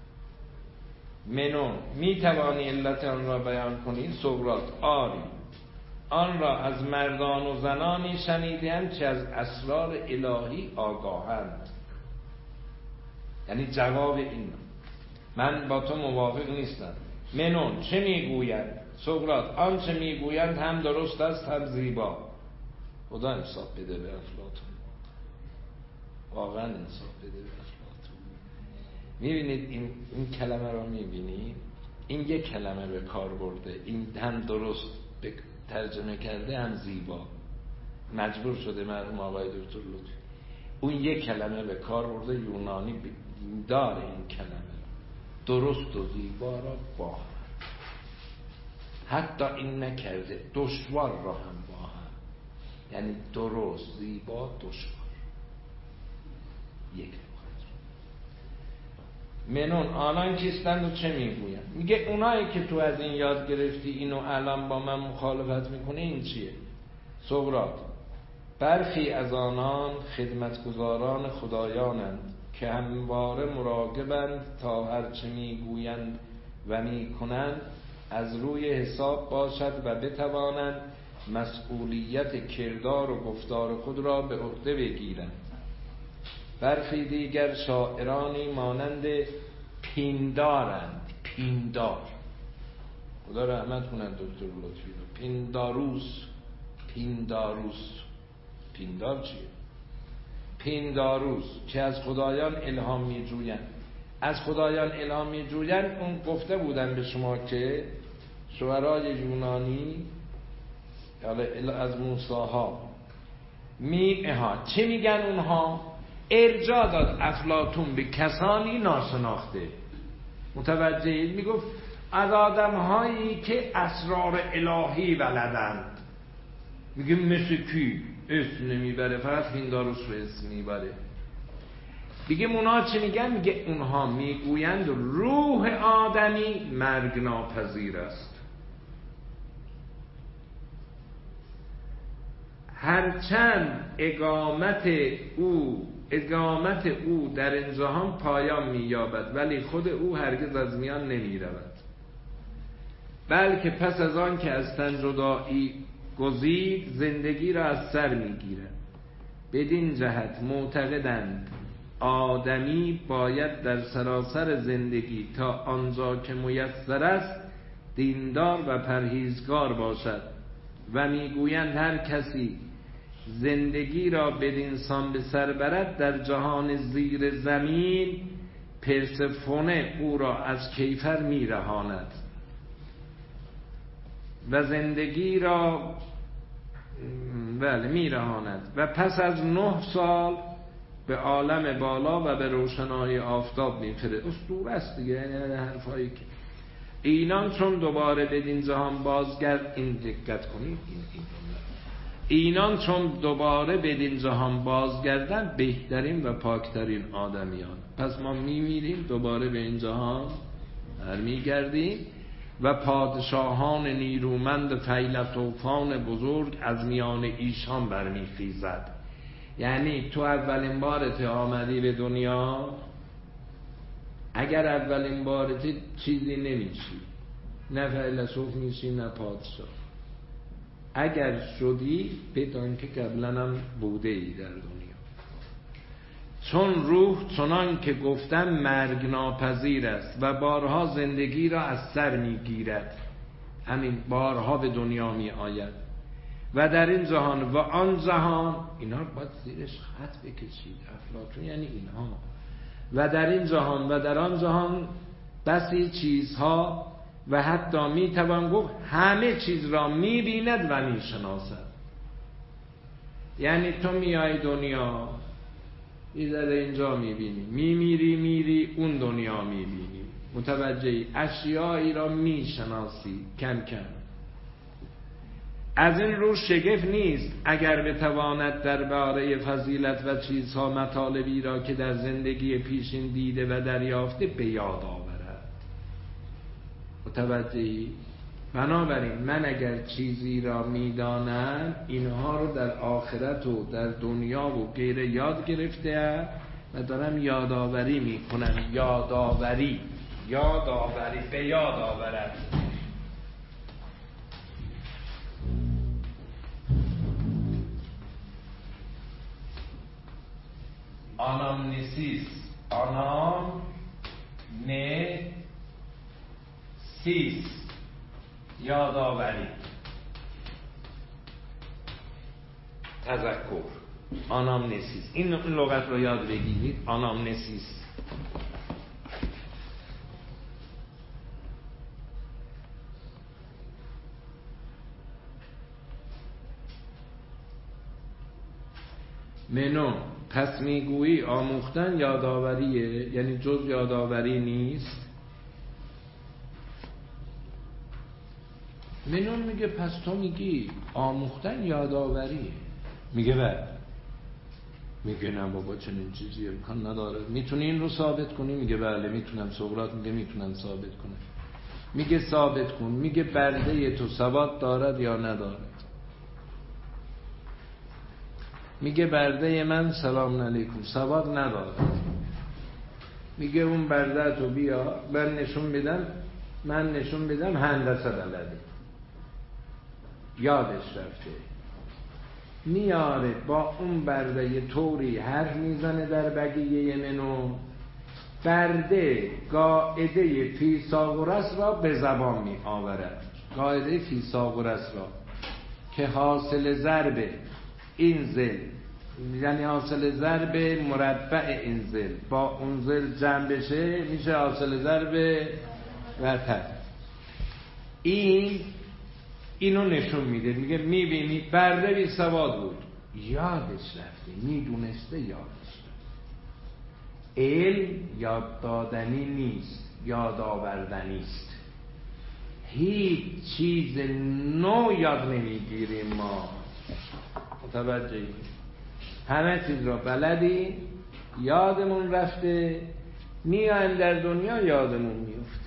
منون میتوانی علت آن را بیان کنی؟ سقراط آری. آن را از مردان و زنانی شنیدند که از اسرار الهی آگاهند. یعنی جواب این من با تو موافق نیستم. منون چه میگویند؟ سقراط آنچه میگویند هم درست است هم زیبا. خدا انصاف بده به افلاطون، واقعا انصاف بده به افلاطون. میبینید این کلمه را میبینید، این یک کلمه به کار برده، این هم درست به ترجمه کرده هم زیبا، مجبور شده مرحوم آقای دکتر لطفی اون یک کلمه به کار برده، یونانی داره این کلمه درست و زیبا را با هم، حتی این نکرده دشوار را هم با هم، یعنی درست زیبا دشوار یک منون. آنان کیستند و چه میگویند؟ میگه اونایی که تو از این یاد گرفتی اینو الان با من مخالفت میکنه این چیه؟ سقراط برخی از آنان خدمتگزاران خدایانند که همواره مراقبند تا هرچه میگویند و میکنند از روی حساب باشد و بتوانند مسئولیت کردار و گفتار خود را به عهده بگیرند. برخی دیگر شاعرانی مانند پیندارند. پیندار، خدا رحمت کنند دکتر لطفی رو. پیندار چیه؟ پینداروس که از خدایان الهام می جویند. از خدایان الهام می جویند، اون گفته بودن به شما که شعرای یونانی از موسیها چه میگن اونها؟ ارجاع داد افلاطون به کسانی ناشناخته. متوجهید؟ میگفت از آدم‌هایی که اسرار الهی بلدند. میگه مثل کی؟ اسم نمیبره، فقط پینداروس رو اسم میبره. میگه اونا چه میگن؟ میگه اونها میگویند روح آدمی مرگ ناپذیر است، هرچند اقامت او در این جهان پایان می‌یابد، ولی خود او هرگز از میان نمی‌رود، بلکه پس از آن که از تن جدایی گزید زندگی را از سر می‌گیرد. بدین جهت معتقدند آدمی باید در سراسر زندگی تا آنجا که میسر است دیندار و پرهیزگار باشد و میگویند هر کسی زندگی را بدین سان به سر برد در جهان زیر زمین پرسفونه او را از کیفر میرهاند و زندگی را میرهاند و پس از 9 سال به عالم بالا و به روشنایی آفتاب میفرد. اسطوره است دیگه، یعنی حرفایی که اینان چون دوباره بدین جهان بازگرد، این دقت کنید، اینان چون دوباره بدین جهان بازگردن بهترین و پاکترین آدمیان. پس ما میمیریم دوباره به این جهان میگردیم و پادشاهان نیرومند فیلسوفان بزرگ از میان ایشان برمیخیزد. یعنی تو اولین بارت آمدی به دنیا، اگر اولین بارت چیزی نمیشی، نه فیلسوف میشی نه پادشاه. اگر شدی بدان که قبلا هم بوده ای در دنیا. چون روح چنان که گفتم مرگ ناپذیر است و بارها زندگی را از سر میگیرد همین بارها به دنیا می آید و در این جهان و آن جهان، اینا باید زیرش خط بکشید، افلاطون یعنی اینها، و در این جهان و در آن جهان بسی چیزها و حتی می توان گفت همه چیز را می بیند و می شناسد. یعنی تو میای دنیا یه ذره اینجا می بینی، میری اون دنیا می بینی، متوجهی اشیایی را می شناسی کم کم. از این رو شگفت نیست اگر بتواند درباره فضیلت و چیزها مطالبی را که در زندگی پیشین دیده و دریافته به یاد آورد. متوجهی؟ بنابراین من اگر چیزی را میدانم اینها رو در آخرت و در دنیا و غیره یاد گرفته و دارم یادآوری میکنم. یادآوری به یاد آورد. آنامنسیس یادآوری، تذکر، آنامنسیس. این لغت رو یاد بگیرید، آنامنسیس. منون پس میگویی آموختن یادآوریه، یعنی جز یادآوری نیست. منون میگه پس تو میگی آموختن یادآوریه. میگه بله. میگه نه بابا چنین چیزی امکان نداره، میتونی این رو ثابت کنی؟ میگه بله میتونم. سقراط میگه میتونم ثابت کنم. میگه ثابت کن. میگه برده تو سواد دارد یا ندارد؟ میگه برده من سلام علیکم سواد ندارد. میگه اون برده تو بیا من نشون بدم هندسه بلده، یادش رفته. میاره با اون برده طوری حرف میزنه در بقیه منو، برده قاعده فیثاغورس را به زبان می آورد. قاعده فیثاغورس را که حاصل ضرب انزل، یعنی حاصل ضرب مربع انزل با انزل جمع بشه میشه حاصل ضرب وتر. اینو نشون میده. میگه میبینی برده بی سواد بود، یادش رفته، میدونسته یادش رفته. علم یاد دادنی نیست، یاد آوردنی است. هیچ چیز نو یاد نمیگیریم ما، متوجهی؟ همه چیز را بلدی، یادمون رفته، میایم در دنیا یادمون میفته.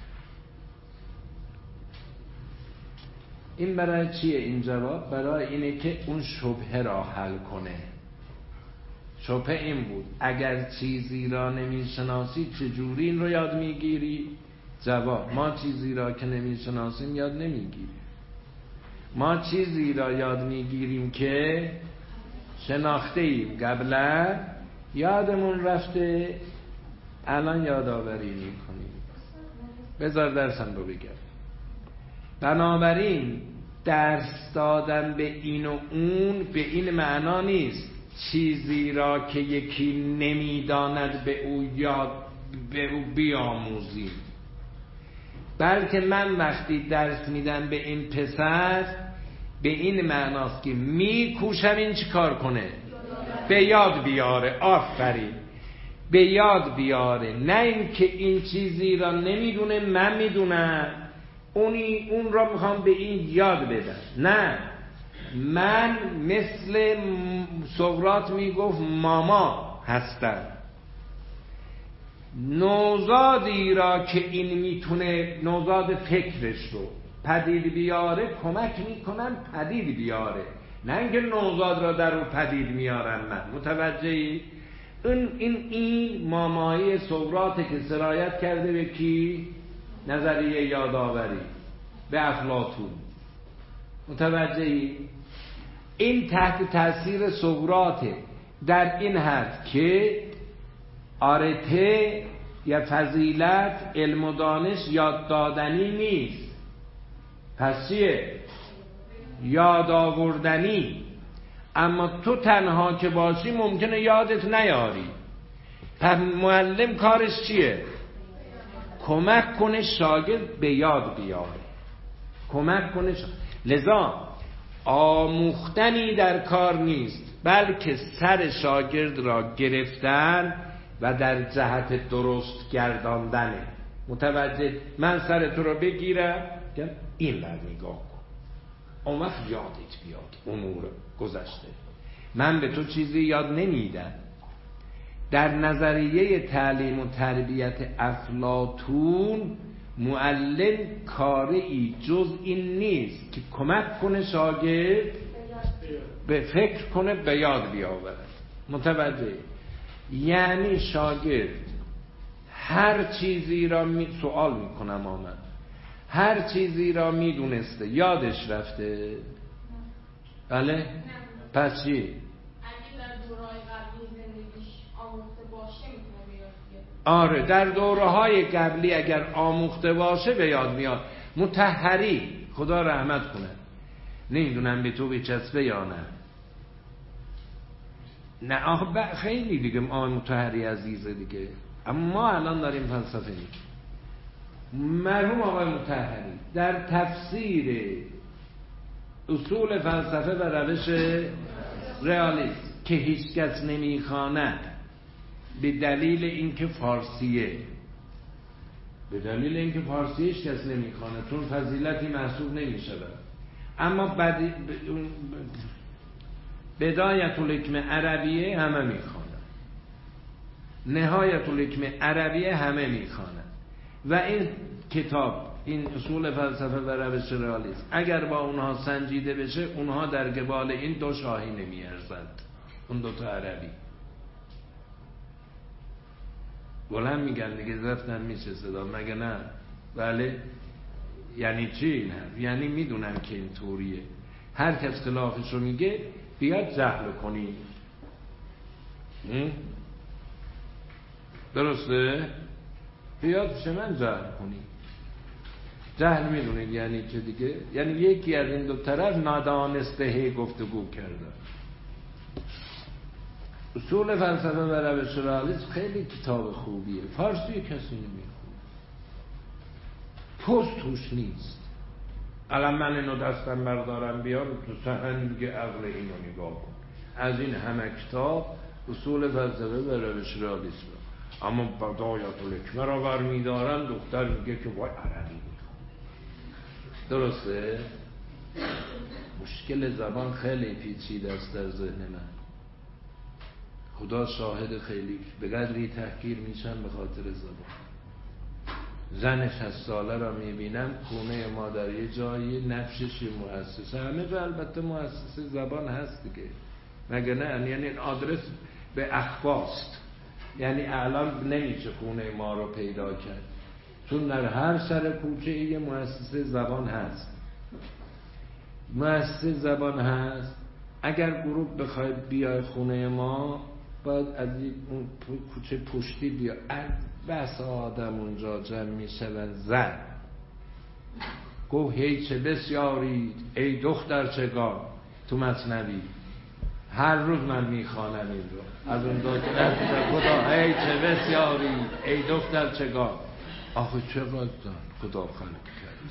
این برای چیه این جواب؟ برای اینه که اون شبهه را حل کنه. شبهه این بود اگر چیزی را نمیشناسی چجوری این رو یاد میگیری؟ جواب: ما چیزی را که نمیشناسیم یاد نمیگیریم. ما چیزی را یاد میگیریم که شناخته ایم، قبلا یادمون رفته، الان یادآوری میکنیم. بذار درسم رو بگم. بنابراین درس دادن به این و اون به این معنا نیست چیزی را که یکی نمیداند به او بیاموزیم، بلکه من وقتی درس میدم به این پسر به این معناست که میکوشم این چی کار کنه؟ به یاد بیاره. آفرین، به یاد بیاره. نه این که این چیزی را نمیدونه من میدونم اون را میخوام به این یاد بدم. نه، من مثل سقراط میگفت ماما هستم. نوزادی را که این میتونه نوزاد فکرش رو پدید بیاره کمک میکنم پدید بیاره، نه اینکه نوزاد را در اون پدید میارم من. متوجهی؟ این مامایی سقراط که سرایت کرده به کی؟ نظریه یادآوری، به افلاطون. متوجهی؟ این تحت تاثیر سقراط در این حد که آرته یا فضیلت علم و دانش یاد دادنی نیست، پس چیه؟ یاد آوردنی. اما تو تنها که باشی ممکنه یادت نیاری. پس معلم کارش چیه؟ کمک کنه شاگرد به یاد بیاره، کمک کنه لذا آموختنی در کار نیست، بلکه سر شاگرد را گرفتن و در جهت درست گرداندنه. متوجه؟ من سر تو رو بگیرم این بر نگاه کن، اون وقت یادت بیاد امور گذشته. من به تو چیزی یاد نمیدم. در نظریه تعلیم و تربیت افلاطون معلم کاری جز این نیست که کمک کنه شاگرد به فکر کنه به یاد بیاورد. متوجه؟ یعنی شاگرد هر چیزی را سوال میکنم آمد هر چیزی را میدونسته یادش رفته؟ بله؟ پس چی؟ اگه در دوره‌های قبلی زندگیش آموخته باشه میتونه به یاد بیاره. آره، در دوره‌های قبلی اگر آموخته باشه به یاد میاد. مطهری خدا رحمت کنه، نمیدونم به تو بچسبه یا نه. نه آخه خیلی دیگه مطهری عزیزه دیگه، اما ما الان داریم فلسفه میگیم. مرحوم آقای مطهری در تفسیر اصول فلسفه و روش رئالیسم که هیچ کس نمیخواند به دلیل اینکه فارسیه، به دلیل اینکه فارسیه هیچ کس نمیخواند چون فضیلتی محسوب نمیشه، اما بدایت الحکم عربیه همه میخوانند، نهایت الحکم عربیه همه میخوانند. و این کتاب، این اصول فلسفه و روش رئالیسم اگر با اونها سنجیده بشه، اونها در قبال این دو شاهی نمیارزند، اون دوتا عربی بلند میگن دیگه، زفتن میشه صدا، مگه نه؟ بله. یعنی چی؟ نه یعنی میدونم که این طوریه، هر کس خلافش رو میگه بیاد جهل کنی. درسته؟ بیاد پیش من جهل کنی. جهل میدونید یعنی چه دیگه؟ یعنی یکی از این دو طرف نادانسته گفتگو کرده. اصول فلسفه و روش رئالیسم خیلی کتاب خوبیه، فارسی کسی نمیخونه، پست توش نیست. الان من اینو دستم بردارم بیام تو صحن میگه عقل اینو نگاه کن، از این همه کتاب اصول فلسفه و روش رئالیسم، اما بدایت الحکمه را برمیدارن، دختر میگه که وای عربی میخونه. درسته؟ مشکل زبان خیلی پیچیده است در ذهن من، خدا شاهد، خیلی به قدری تحقیر میشم به خاطر زبان. زن 60 ساله را میبینم خونه ما در یه جایی، نفشش مؤسسه، همه جا البته مؤسسه زبان هست دیگه، مگه نه؟ یعنی آدرس به اخفاست، یعنی الان نمیشه خونه ما رو پیدا کرد، چون در هر سر کوچه یه مؤسسه زبان هست. مؤسسه زبان هست، اگر گروه بخواید بیای خونه ما باید از اون کوچه پشتی بیا، بس آدم اونجا جمع میشون. زن گفت هی چه بسیارید ای دختر چگاه، تو مثنوی هر روز من میخوانم این رو از اون دختر خدا، هی چه بسیارید ای دختر چگاه. آخه چقدر خدا خلق کرد،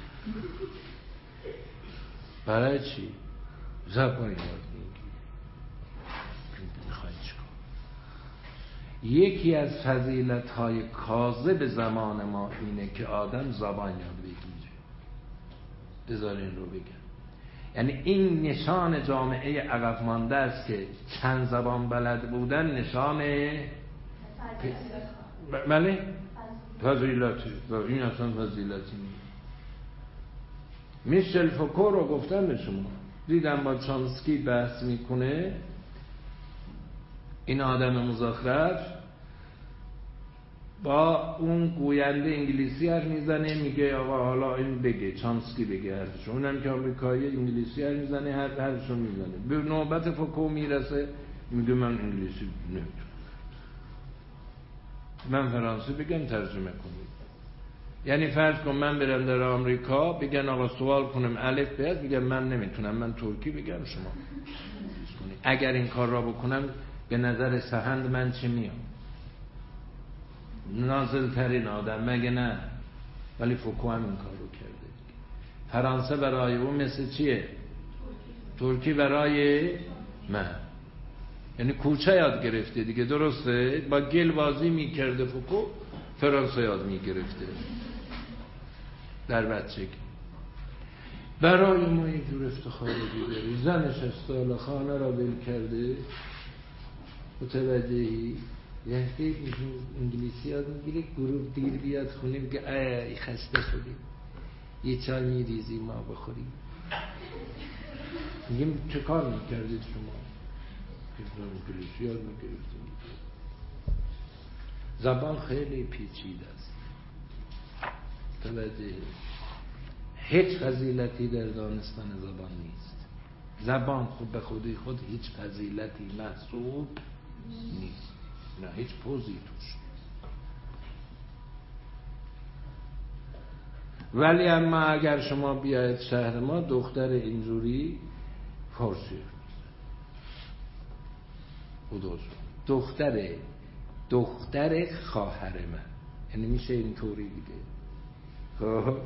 برای چی؟ زبان یاد میگی، میخوای چیکار؟ یکی از فضیلت‌های کاذب زمان ما اینه که آدم زبان یاد بگیره. بذار این رو بگم، یعنی این نشان جامعه عقب مانده است که چند زبان بلد بودن نشان بله فضیلتی، این اصلا فضیلتی نیست. میشل فوکو رو گفتم به شما، دیدم با چامسکی بحث میکنه، این آدم مزخرف با اون گوینده انگلیسی حرف میزنه، میگه آقا حالا این بگه، چامسکی بگه حرفشو، اونم که آمریکایی انگلیسی حرف میزنه، حرفشو میزنه، به نوبت فوکو میرسه میگه من انگلیسی نمیتونم، من فرانسه بگم ترجمه کنید. یعنی فرض کن من برم در آمریکا بگن آقا سوال کنم الف بیاد، میگم من نمیتونم، من ترکی بگم شما اگر این کار را بکنم به نظر سهند من چی میام؟ نازل ترین آدم، مگه نه؟ ولی فوکو هم این کار رو کرده. فرانسه برای اون مثل چیه؟ ترکی برای من. یعنی کوچه یاد گرفته دیگه، درسته؟ با گل بازی میکرده فوکو، فرانسه یاد میگرفته در بچگی. برای ما یک جور افتخار دیگری. زنش استال خانه را ول کرده، متوجهی؟ یعنی انگلیسی یاد میگیره، گروه دیر بیاد خونه میگه ای خسته شدیم، یه چای میریزی ما بخوریم. میگیم چه کار میکردید شما؟ انگلیسی یاد میگرفتیم. زبان خیلی پیچیده است، توجه. هیچ فضیلتی در دانستن زبان نیست. زبان خود به خودی خود هیچ فضیلتی محسوب نیست، نه هیچ پوزی توش. ولی اما اگر شما بیاید شهر ما، دختر اینجوری فارسی خدا دختر خواهر من، یعنی میشه اینطوری دیگه. خب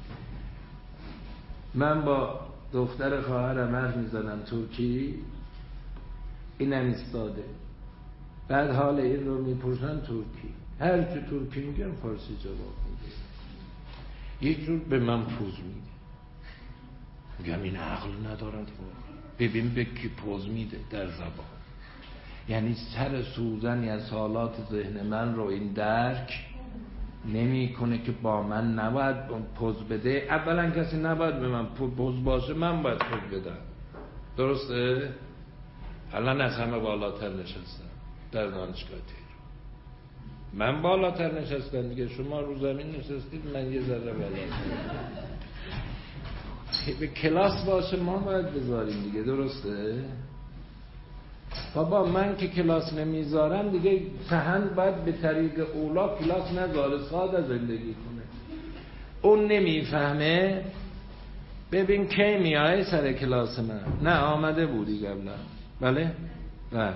من با دختر خواهرم حرف میزنم ترکی، اینم ایستاده، بعد حال این رو میپرسن ترکی، هر چه ترکی میگم فارسی جواب میده. یک جور به من پوز میده، میگم این عقل ندارد. ببین به کی پوز میده در زبان. یعنی سر سوزنی از حالات ذهن من رو این درک نمی کنه که با من نباید پوز بده. اولا کسی نباید به من پوز باشه، من باید پوز بدم، درسته؟ الان از همه بالاتر نشستم در دانشگاه تهران، من بالاتر نشستم دیگه. شما رو زمین نشستید، من یه ذره بالاتر. به کلاس باشه ما باید بذاریم دیگه، درسته؟ بابا من که کلاس نمیذارم دیگه، سهند باید به طریق اولا کلاس نذاره، ساده زندگی کنه. اون نمیفهمه، ببین کی میای سر کلاس من؟ نه آمده بودی قبلا. بله؟ بله.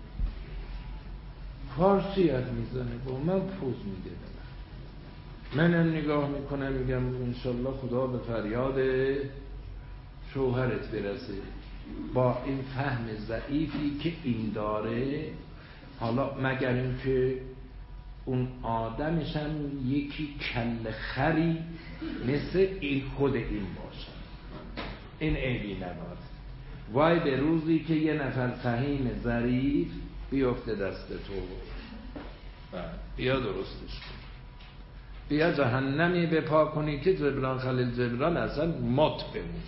فارسی یاد میزنه با من، پوز میده. منم نگاه میکنم میگم انشالله خدا به فریاد شوهرت برسه. با این فهم ضعیفی که این داره، حالا مگر این که اون آدمش هم یکی کل خری مثل این خود این باشه، این عیبی نداره. وای به روزی که یه نفر فهیم ظریف بیفته دست تو، بیا درستش کن، بیا جهنمی بپا کنی که جبران خلیل جبران اصلا مت بمون.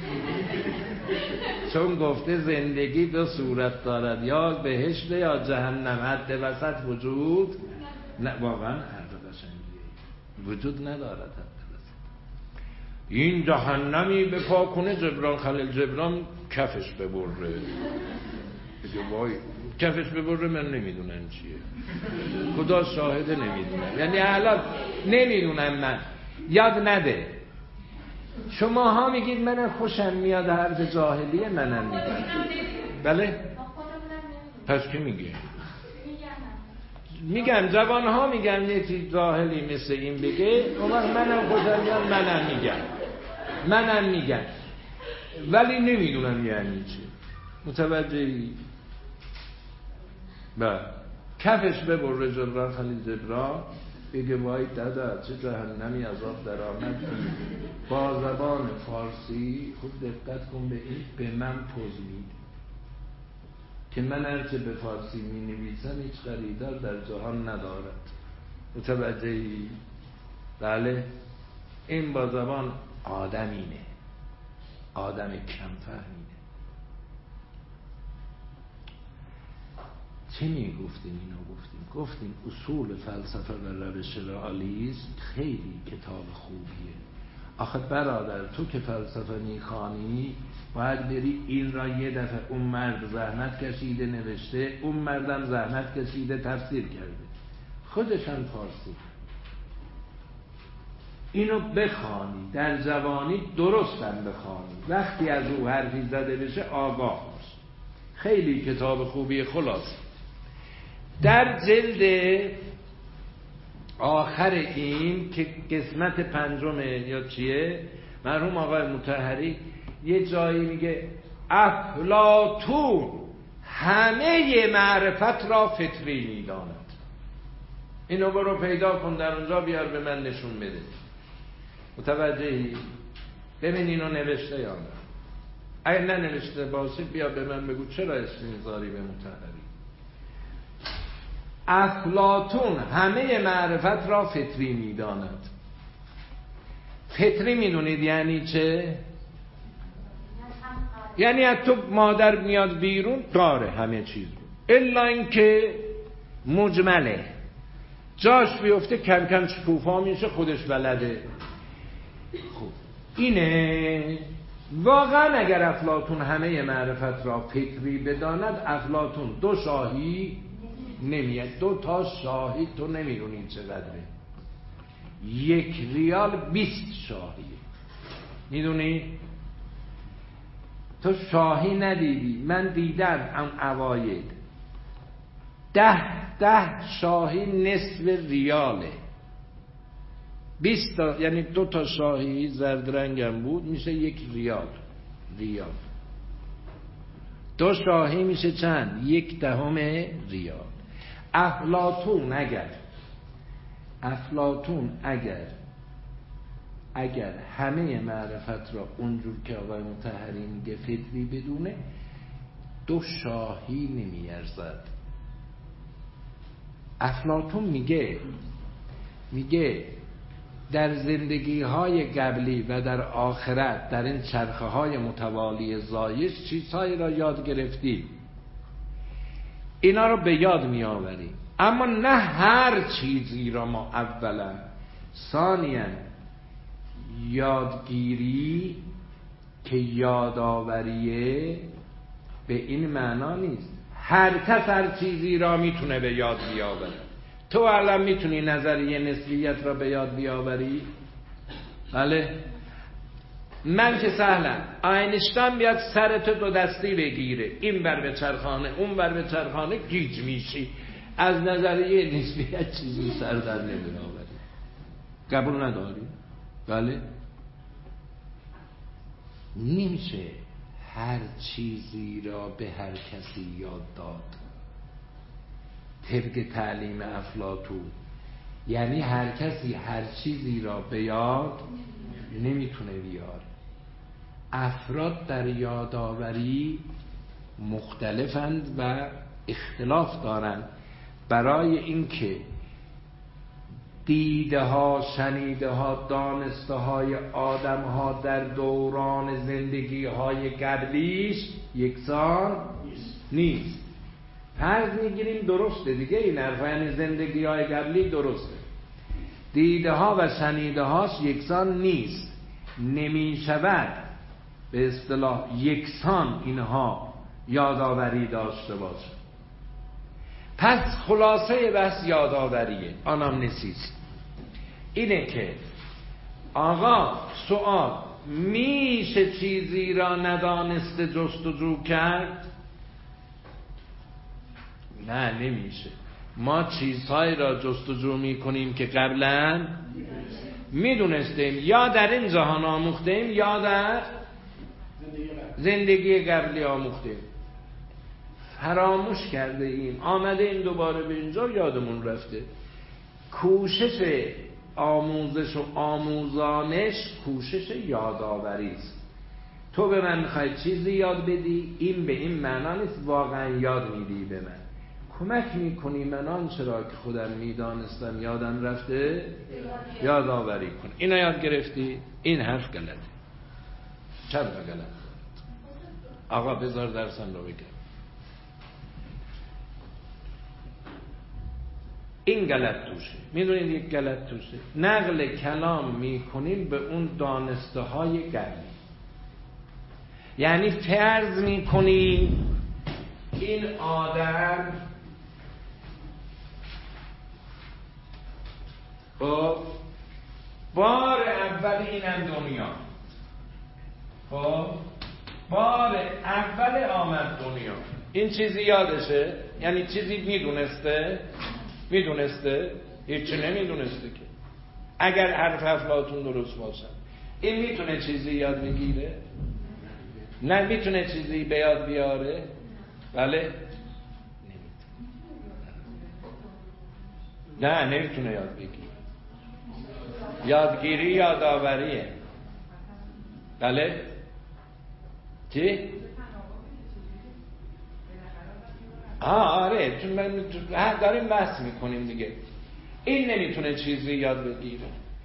چون گفته زندگی دو صورت دارد، یا بهشت یا جهنم، حد وسط وجود نه. واقعا حرف قشنگیه، وجود ندارد حد وسط. این جهنمی بپا کنه جبران خلیل جبران کفش ببره. بگه وای کفش ببره، من نمیدونم چیه، خدا شاهده نمیدونم، یعنی الان نمیدونم، من یاد نده. شما ها میگید من خوشم میاد حرف جاهلیه، منم میگم. بله؟ پس کی میگه؟ میگم جوان ها میگن یکی جاهلی مثل این بگه، اون وقت منم خوشم میاد، منم میگم ولی نمیدونم یعنی چی. متوجهی؟ با کفش ببره جبران خلیل جبران، بگه وای دادا چه جهنمی عذاب در آمد. با زبان فارسی خوب دقت کن به این، به من پوز میده که من هرچه به فارسی می نویسم هیچ خریدار در جهان ندارد. متوجهی؟ بله. این با زبان آدمینه، آدم کم فهمینه. چه می گفتیم اینو گفتیم اصول فلسفه و روش رئالیسم خیلی کتاب خوبیه. آخه برادر تو که فلسفه میخوانی باید بری این را یه دفعه اون مرد زحمت کشیده نوشته، اون مردم زحمت کشیده تفسیر کرده، خودشان فارسی. اینو بخوانی، در زبانی درستم بخوانی، وقتی از او حرفی زده بشه آگاه باش. خیلی کتاب خوبی. خلاص در جلد آخر این که قسمت 5 یا چیه، مرحوم آقای مطهری یه جایی میگه افلاطون همه معرفت را فطری میداند. اینو برو پیدا کن در اونجا بیار به من نشون بده. متوجهی؟ ببین اینو نوشته یا نه. اگه نه نوشته باشه بیا به من بگو چرا اسم میذاری به مطهری. افلاطون همه معرفت را فطری میداند. فطری میدونید یعنی چه؟ یعنی از تو مادر میاد بیرون داره همه چیز رو، الا اینکه مجمله، جاش بیفته کم کم شکوفا میشه، خودش بلده. خب اینه واقعا. اگر افلاطون همه معرفت را فطری بداند، افلاطون 2 شاهی نمیاد. 2 تا شاهی تو نمیدونی چقدره. 1 ریال 20 شاهیه. میدونی؟ تو شاهی ندیدی، من دیدم اون اوایل 10 شاهی نصف ریاله. 20 تا یعنی 2 تا شاهی زرد رنگم بود میشه 1 ریال. 2 شاهی میشه چند؟ 1/10 ریال. افلاطون اگر همه معرفت را اونجور که آقای مطهری میگه فطری بدونه، 2 شاهی نمیارزد. افلاطون میگه در زندگی های قبلی و در آخرت، در این چرخه های متوالی زایش، چیزهایی را یاد گرفتی، اینا را به یاد می آوری، اما نه هر چیزی را ما اولا. ثانیاً یادگیری که یادآوریه به این معنا نیست هر کس هر چیزی را میتونه به یاد بیاوره. تو الان میتونی نظریه نسبیت را به یاد بیاوری؟ بله. من که سهلم، آینشتاین بیاد سرت 2 دستی بگیره، این بر به چرخانه اون بر به چرخانه، گیج میشی. از نظریه نسبیت چیزی سر در نمیآوری. قبول نداری؟ بله. نمیشه هر چیزی را به هر کسی یاد داد. طبق تعلیم افلاطون یعنی هر کسی هر چیزی را به یاد نمیتونه بیاره. افراد در یادآوری مختلفند و اختلاف دارند. برای اینکه دیده ها، شنیده ها، دانسته های آدم ها در دوران زندگی های قبلیش یکسان نیست. فرض میگیریم درسته دیگه این حرف، یعنی زندگی های قبلی درسته، دیده ها و شنیده هاش یکسان نیست، نمیشود به اصطلاح یکسان اینها یادآوری داشته باشه. پس خلاصه بحث یادآوریه، آنامنسیس اینه که آقا سوال میشه چیزی را ندانسته جستجو کرد؟ نه نمیشه. ما چیزهایی را جستجو میکنیم که قبلا میدونستیم، یا در این جهان آموختیم یا در زندگی قبلی آموختیم، فراموش کرده ایم، آمده این دوباره به اینجا یادمون رفته. کوشش آموزش و آموزانش کوشش یادآوری است. تو به من میخوای چیزی یاد بدی، این به این معنا نیست واقعا یاد میدی به من، کمک میکنی من آنچه را که خودم میدانستم یادم رفته یادآوری کن. اینا یاد گرفتی؟ این حرف غلطه. چرا غلط؟ آقا بذار درسم رو بگم. این غلط توشه. میدونید یک غلط توشه، نقل کلام میکنیم به اون دانسته های قبلی. یعنی فرض میکنیم این آدم بار اول اینم دنیا. خب بار اول آمد دنیا. این چیزی یادشه؟ یعنی چیزی میدونسته؟ هیچی نمیدونسته که. اگر حرف افلاطون درست باشه این میتونه چیزی یاد بگیره؟ نه. میتونه چیزی به یاد بیاره؟ بله؟ نمیتونه یاد بگیره. یادگیری یادآوریه. بله؟ چی؟ آره، چون من داریم بحث میکنیم دیگه. این نمیتونه چیزی یاد بگیره.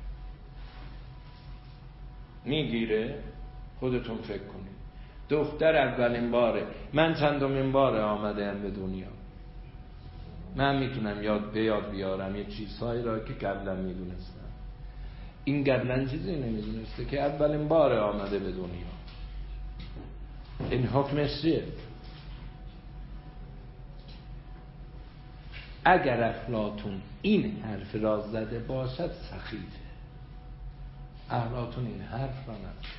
میگیره. خودتون فکر کنید. دختر اولین باره، من چندمین باره آمدم به دنیا، من میتونم به یاد بیارم یه چیزهایی را که قبلا میدونستم. این قبلا چیزی نمیدونسته که اولین باره آمده به دنیا. این حکمش چیه؟ اگر افلاطون این حرف را زده باشد سخیفه. افلاطون این حرف را نزد.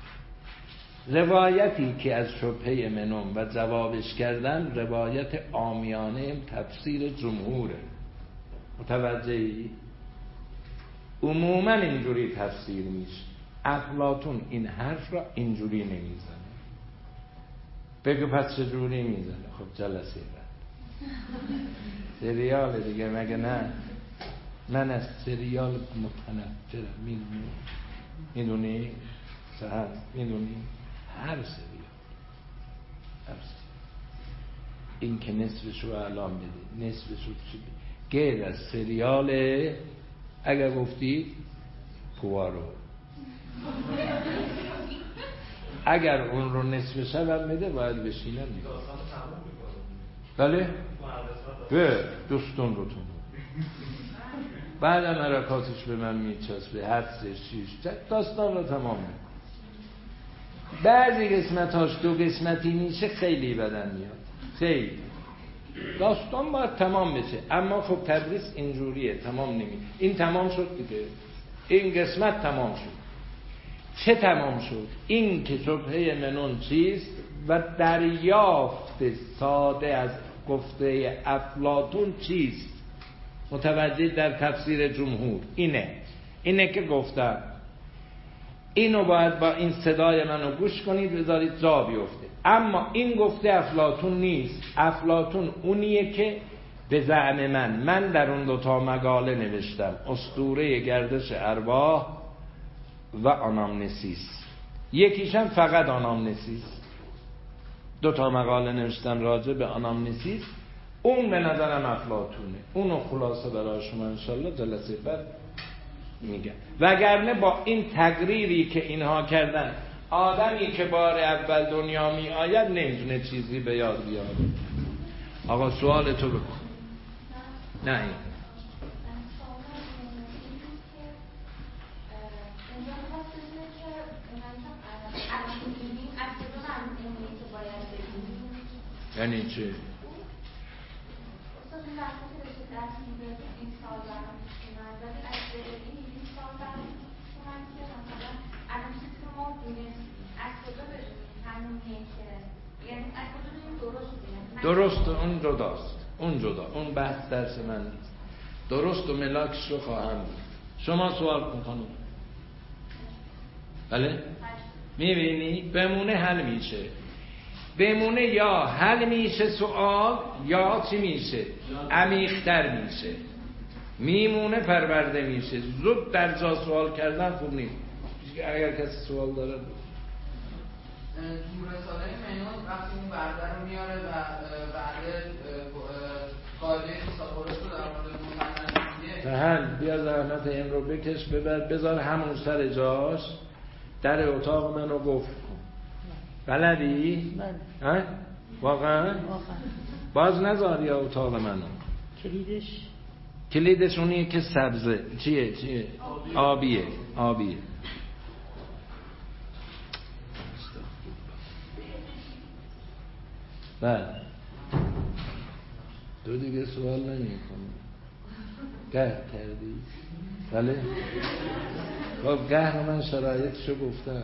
روایتی که از شبهه منون و جوابش کردن روایت عامیانه تفسیر جمهوره. متوجهی؟ عموما اینجوری تفسیر میشه. افلاطون این حرف را اینجوری نمیزنه. بگو پس چجوری میزنه؟ خب جلسه بعد سریال دیگه مگه نه؟ من از سریال متنفرم. میدونی؟ سهر میدونی؟ هر سریال این که نصفش رو اعلام بده، نصفش رو چی بده، غیر از سریال اگر گفتی پوارو اگر اون رو نصف شب بده باید بشینم دیگه. بله؟ به دوستون رو تون بعدم حرکاتش به من میچسبه. 7-6 داستان رو تمام میکنه. بعضی قسمتاش 2 قسمتی میشه خیلی بدن میاد. خیلی داستان باید تمام بشه. اما خب تدریس اینجوریه، تمام نمی. این تمام شد دیگه. این قسمت تمام شد. چه تمام شد؟ این که شبهه منون چیست و دریافت ساده از گفته افلاطون چیست. متوجه در تفسیر جمهور اینه که گفتم. اینو باید با این صدای منو گوش کنید بذارید جا بیفته. اما این گفته افلاطون نیست. افلاطون اونیه که به زعم من در اون 2 مقاله نوشتم، اسطوره گردش ارواح و آنامنسیس. یکیشم فقط آنامنسیس. 2 مقاله نوشتم راجع به آنامنسیس. اون به نظرم افلاطونه. اونو خلاصه برای شما انشالله جلسه بعد میگم. وگرنه با این تقریری که اینها کردن آدمی که بار اول دنیا می آید نمیتونه چیزی به یاد بیاره. آقا سوال تو بکن. نه این یعنی چه؟ درست، اون جدا اون بحث درس من نیست. درست و ملاکش رو خواهم بود. شما سوال میکنید. بله؟ میبینی؟ بمونه حل میشه. بمونه یا حل میشه سوال یا چی میشه؟ عمیق‌تر میشه. میمونه پرورده میشه. زود در جا سوال کردن خوب نیست. اگر کسی سوال داره تو رساله منون وقتی اون برده رو میاره و بعد قاعده تساقلت رو در مورد سهل بیا زحمت این رو بکش بذار همون سر جاش. در اتاق منو گفت کن. بلدی؟ بله. واقعا؟ باز نذار یا اتاق منو. کلیدش اونیه که سبزه. چیه؟ آبیه. بله. تو دیگه سوال نمی کنی. گرد کردی؟ بله؟ خب قهر من شرایطشو گفتم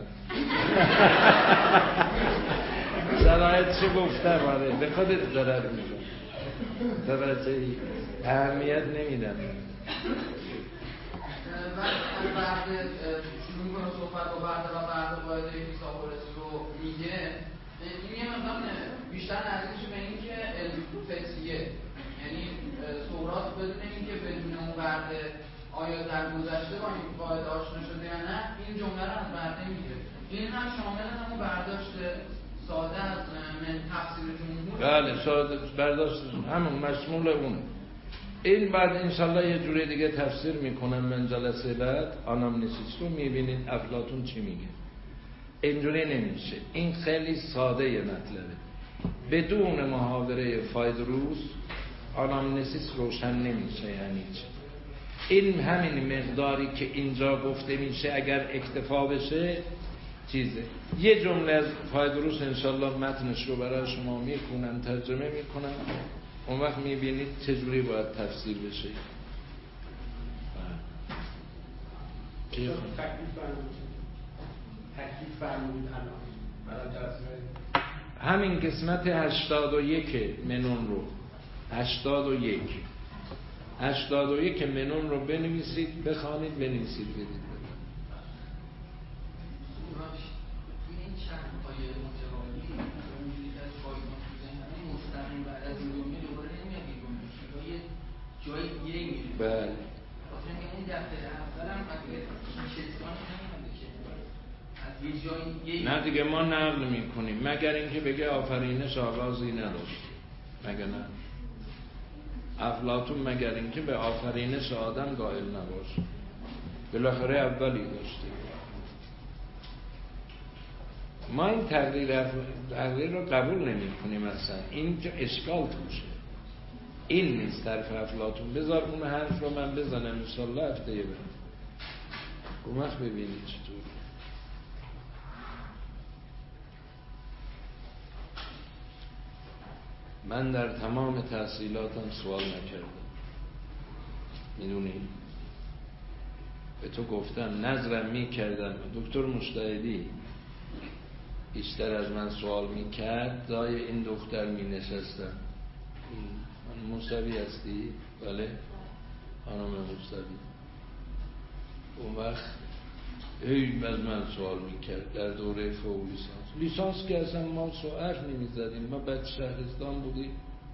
شرایطشو گفتم آره به خودت ضرر میزن توجهی اهمیت نمیدم بعد شروع میکنه صحبت با بعد قاعده فیثاغورس رو میگه این یه مقدار بیشتر نزدیکش به این که علم فطریه، یعنی سقراط بدون اینکه بدون اون برده آیا در گذشته با این قاعده آشنا شده یا نه این جمله رو از برده میگیره. این هم شامل همون برداشت ساده از من تفسیر جمهور. بله ساده برداشت همون مشمول اون. این بعد انشالله یه جوری دیگه تفسیر میکنم من جلسه بعد آنامنسیس رو میبینید افلاطون چی میگه. اینجوری نمیشه، این خیلی ساده یه مطلبه، بدون محاوره فایدروس آنامنسیس روشن نمیشه. یعنی چی؟ این همین مقداری که اینجا گفته میشه اگر اکتفا بشه چیزه. یه جمله از فایدروس انشالله متنش رو برای شما میکنم ترجمه میکنم، اون وقت میبینید چجوری باید تفسیر بشه. تکلیف فرمودید الان برای جلسه همین قسمت 81 منون رو 81 منون رو بنویسید، بخوانید، بنویسید، بدید. این چند پایه متوالی اونجوری که از پایگان تو ذهنمه مستقیم بعد از این جمله دوباره نمیاد این جمله یه جای دیگه میره. بله خاطر اینکه اون دفعه اولم اگه کسانی نمیاد که از یه جای دیگه نه دیگه ما نقل میکنیم مگر اینکه بگه آفرینش آغازی نداشت. مگر نه افلاطون مگر اینکه به آفرینش آدم قائل نباشه، بالاخره اولی داشته. ما این تقریر رو قبول نمی کنیم اصلا، این که اشکال توشه این نیست طرف افلاطون. بذار اون حرف رو من بزنم انشالله هفته بعد اون وقت ببینید چطور. من در تمام تحصیلاتم سوال نکردم، میدونی؟ به تو گفتم نظرم میکردم. دکتر مجتهدی بیشتر از من سوال میکرد، جای این دختر مینشستم. موسوی هستی؟ بله خانم موسوی. اون وقت این از من سوال میکرد در دوره فوق لیسانس که اصلا ما حرف نمیزدیم، ما بعد شهرستان بودیم،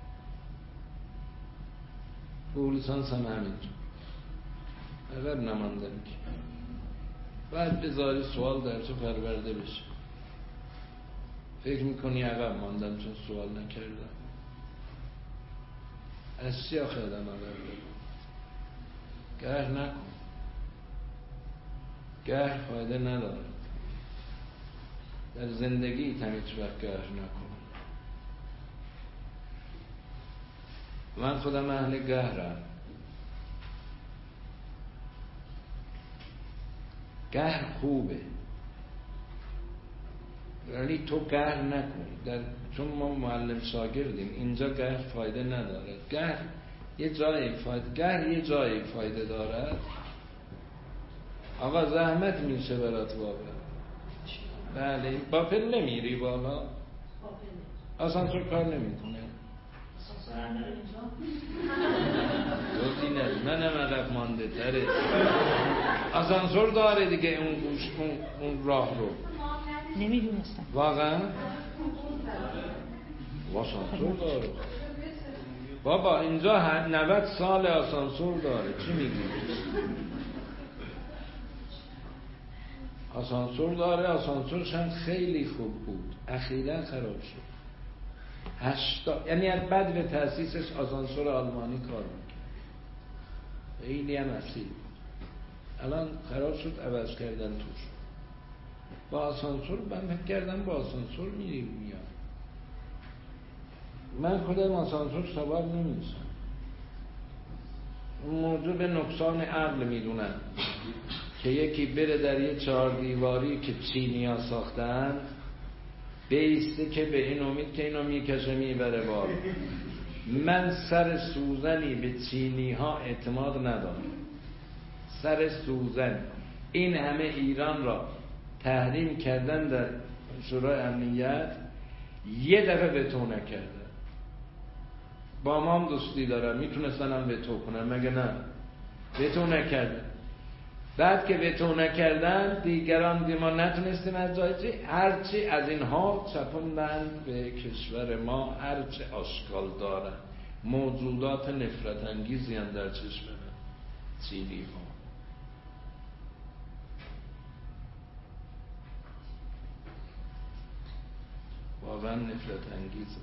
فوق لیسانس هم همینطور عقب نماندم که بعد بذاری سوال در تو پرورده بشه. فکر میکنی عقب ماندم چون سوال نکردم؟ از چی آخه آدم عقب بگم؟ گهر نکن، گهر فایده نداره در زندگی. هیچ وقت گهر نکن. من خودم اهل گهرم. گهر خوبه ولی تو گهر نکن. چون ما معلم شاگردیم اینجا گهر فایده نداره. گهر یه جای فایده دارد. آقا زحمت میشه برات واقعا. بله با پله میری بالا، آسانسور کار نمیکنه. منم عقب مانده تره. آسانسور داره دیگه اون راه رو. نمیدونستم واقعا آسانسور داره بابا. اینجا 90 سال آسانسور داره. چی میگی؟ آسانسور داره. آسانسورش هم خیلی خوب بود، اخیراً خراب شد. یعنی از بعد به تأسیسش آسانسور آلمانی کار میکنه، خیلی هم اصیل بود. الان خراب شد، عوض کردن توش. با آسانسور من کردم با آسانسور میریم میاد. من خودم آسانسور سوار نمیشم. اون موضوع به نقصان عقل میدونم که یکی بره در یه 4 دیواری که چینی‌ها ساختن بیسته که به این امید که اینو میکشه میبره بالا. من سر سوزنی به چینی‌ها اعتماد ندارم. سر سوزن این همه ایران را تحریم کردن در شورای امنیت، یه دفعه وتو نکردن. با ما هم دوستی دارن، میتونستن هم وتو کنن، مگه نه؟ وتو نکردن. بعد که وتو نکردن دیگران ما نتونستیم از جای هرچی از اینها چپوندن به کشور ما، هرچی آشکال دارن، موجودات نفرت انگیزی هم در چشم من، چینی ها. واقعا نفرت انگیزه.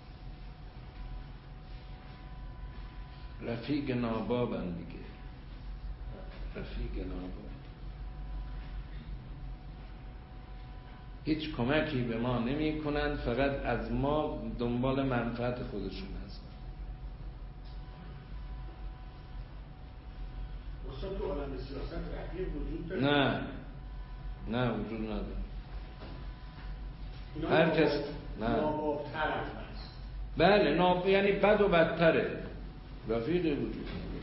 رفیق نابابن دیگه، رفیق ناباب. هیچ کمکی به ما نمی کنند، فقط از ما دنبال منفعت خودشون هستن. استاد تو عالم سیاست رفیق وجود داره؟ نه وجود نداره. هر کس نابابتر هم هست. بله یعنی بد و بدتره. رفیق وجود نداره.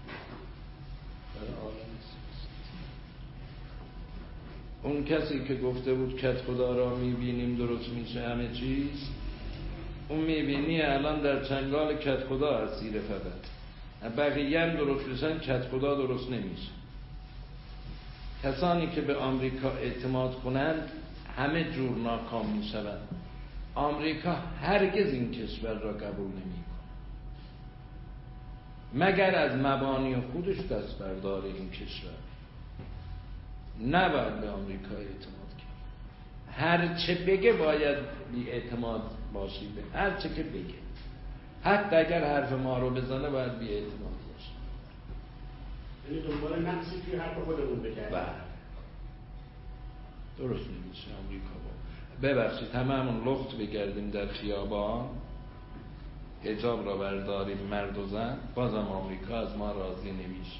اون کسی که گفته بود کت خدا را میبینیم درست میشه همه چیز، اون میبینی الان در چنگال کت خدا اسیر فقط. بقیه هم درست بشن کت خدا درست نمیشه. کسانی که به آمریکا اعتماد کنند همه جور ناکام میشوند. آمریکا هرگز این کشور را قبول نمیکنه مگر از مبانی خودش دست بردار این کشور. نباید به آمریکا اعتماد کرد. هر چه بگه باید بی اعتماد باشی به هر چه که بگه. حتی اگر حرف ما رو بزنه باید بی اعتماد باشه. یعنی دنبال نقصی توی حرف خودمون بگردیم. درست نمیشه آمریکا با. ببخشید هممون لخت بگردیم در خیابان، حجاب را برداریم مرد و زن، بازم آمریکا از ما راضی نمیشه.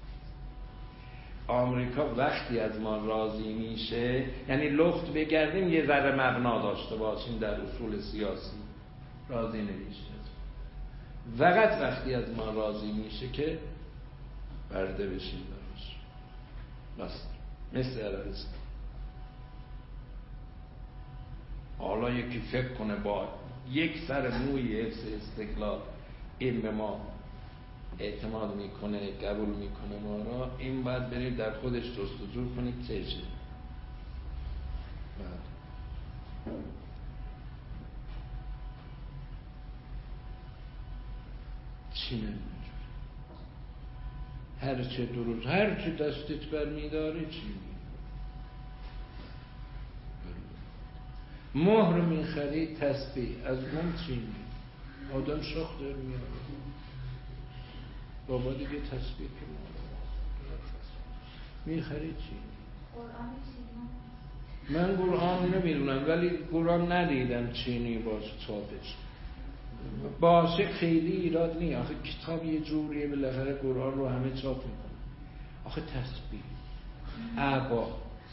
آمریکا وقتی از ما راضی میشه، یعنی لخت بگردیم یه ذره مبنا داشته باشیم در اصول سیاسی، راضی نمیشه. فقط وقتی از ما راضی میشه که برده بشیم براش. بس مثل عربستان. حالا یکی فکر کنه با یک سر موی حفظ استقلال این به ما اعتماد میکنه، قبول میکنه ما را، این باید برید در خودش جستجو کنید چه چه. چی نمیجور هر چه درست، هر چه دستت بر میداره چی مهر میخری تسبیح از اون چینی آدم شاخ در میاره. بابا دیگه تسبیح که میخری چینی. من قرآن نمیدونم ولی قرآن ندیدم چینی باشه چاپش باشه خیلی ایراد نیست. آخه کتاب یه جوریه بالاخره قرآن رو همه چاپ میکنه. آخه تسبیح عبا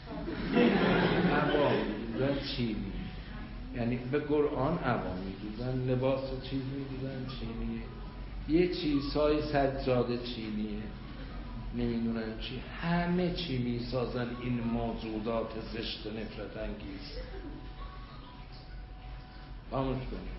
میدونن چینی، یعنی به قرآن عبا میدونن، لباس و چیز میدونن چینیه، یه چیزهای سجاده چینیه، نمیدونن چی، همه چی میسازن این موجودات زشت نفرت انگیز. خاموش کنید.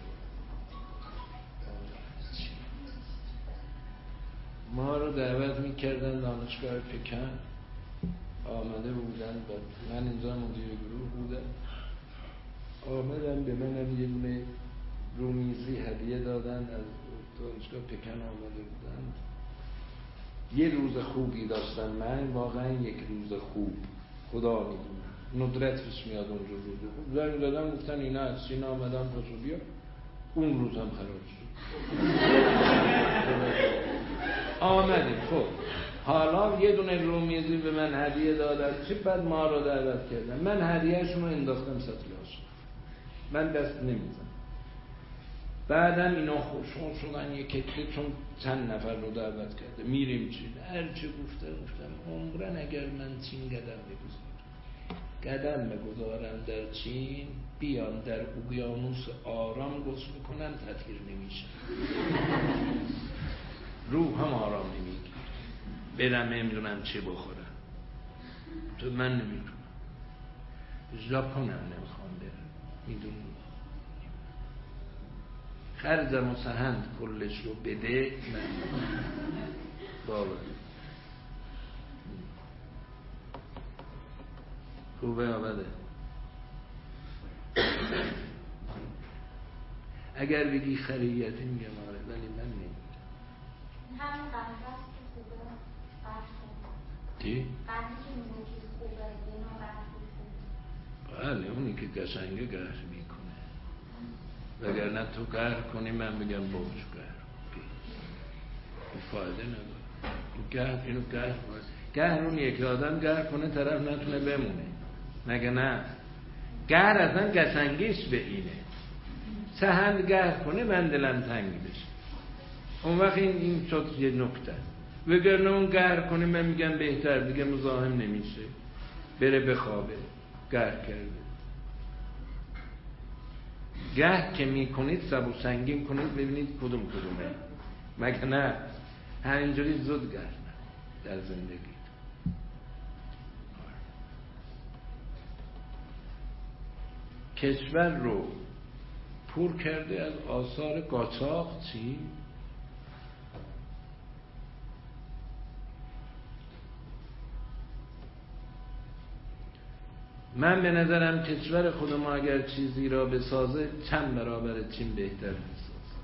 ما رو دعوت میکردن دانشگاه پکن، آمده بودن من اینجا مدیر گروه بودم، آمدن به منم یه دونه رومیزی هدیه دادن، از دانشگاه پکن آمده بودن. یه روز خوبی داشتن، من واقعا یک روز خوب، خدا میدونه ندرتش میاد اونجا روز خوب. زنگ دادن گفتن اینا از چین آمدن پاشو بیا. اون روز هم خراب شد. آمدیم خب حالا یه دونه رومیزی به من هدیه دادن، چه بعد ما رو دعوت کردن، من هدیهشون رو انداختم سطلاش، من دست نمیزم. بعدم اینا خوشحال شدن یک کتلی چون چند نفر رو دعوت کرده، میریم چین. هرچه گفتم عمرن اگر من چین قدم بگذارم در چین، بیان در اقیانوس آرام غسل کنم تطهیر نمیشه. روح هم آرام نمیگیره، برم نمیدونم چه بخورم. تو من نمیتونم، ژاپنم نمیخوام برم، میدونی خرجم و سهند کلش رو بده من باور خوبه یا بده؟ اگر بگی خریتی میگم آره، ولی من نمیگم. همین قهوه است که خوبه قهوه چی؟ قهوه که میگه که خوبه دینا قهوه خوبه. بله اونی که قشنگه قهر میکنه، وگرنه تو قهر کنی من بگم بوش قهر فایده نداره. اینو قهر اونیه که آدم قهر کنه طرف نتونه بمونه، مگه نه؟ قهر اصلا قشنگیش به اینه سهند قهر کنه من دلم تنگ بشه، اون وقت این شد یه نکته. وگرنه اون قهر کنه من میگم بهتر دیگه مزاحم نمیشه، بره بخوابه، قهر کرده. قهر که میکنید سبو سنگین کنید ببینید کدومه، مگه نه؟ همینجوری زود قهر نکن در زندگی. کشور رو پر کرده از آثار قاچاق. چی؟ من به نظرم کشور خود ما اگر چیزی را بسازه چند برابر چین بهتر بسازه.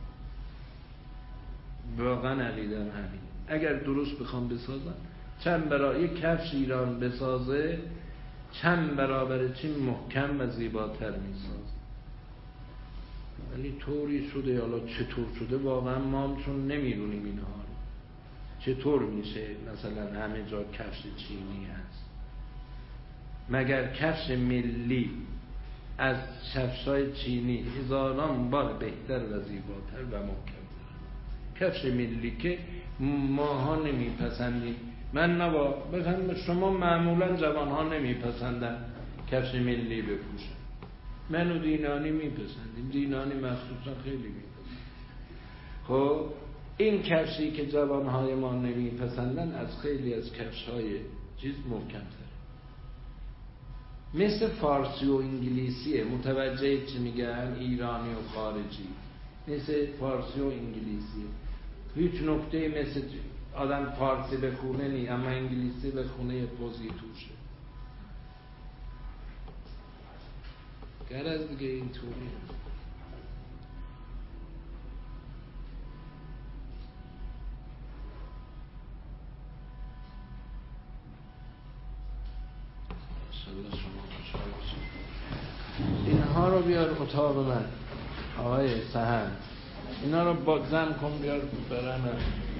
واقعا عقیدم همین. اگر درست بخوام بسازم چند برابر، یک کفش ایران بسازه چند برابر چین محکم و زیباتر میسازه. ولی طوری شده، حالا چطور شده واقعا ما هم چون نمیدونیم اینها رو. چطور میشه مثلا همه جا کفش چینی هست؟ مگر کفش ملی از کفشای چینی هزاران بار بهتر و زیباتر و محکم‌تر؟ کفش ملی که ماها نمیپسندیم، من نبا بفهم شما معمولا جوانها نمیپسندن کفش ملی بپوشن، من و دینانی میپسندیم، دینانی مخصوصا خیلی میپسند. خب این کفشی که جوانهای ما نمیپسندن از خیلی از کفشهای چیز محکم‌تر، مثل فارسی و انگلیسیه. متوجه چی میگن؟ ایرانی و خارجی مثل فارسی و انگلیسیه. هیچ نکته مثل آدم فارسی بخونه نی، اما انگلیسی بخونه یه پوزی توشه. گرز دیگه این طوری اینها رو بیار اتاق من آقای سهند، اینا رو با زن کن بیار برن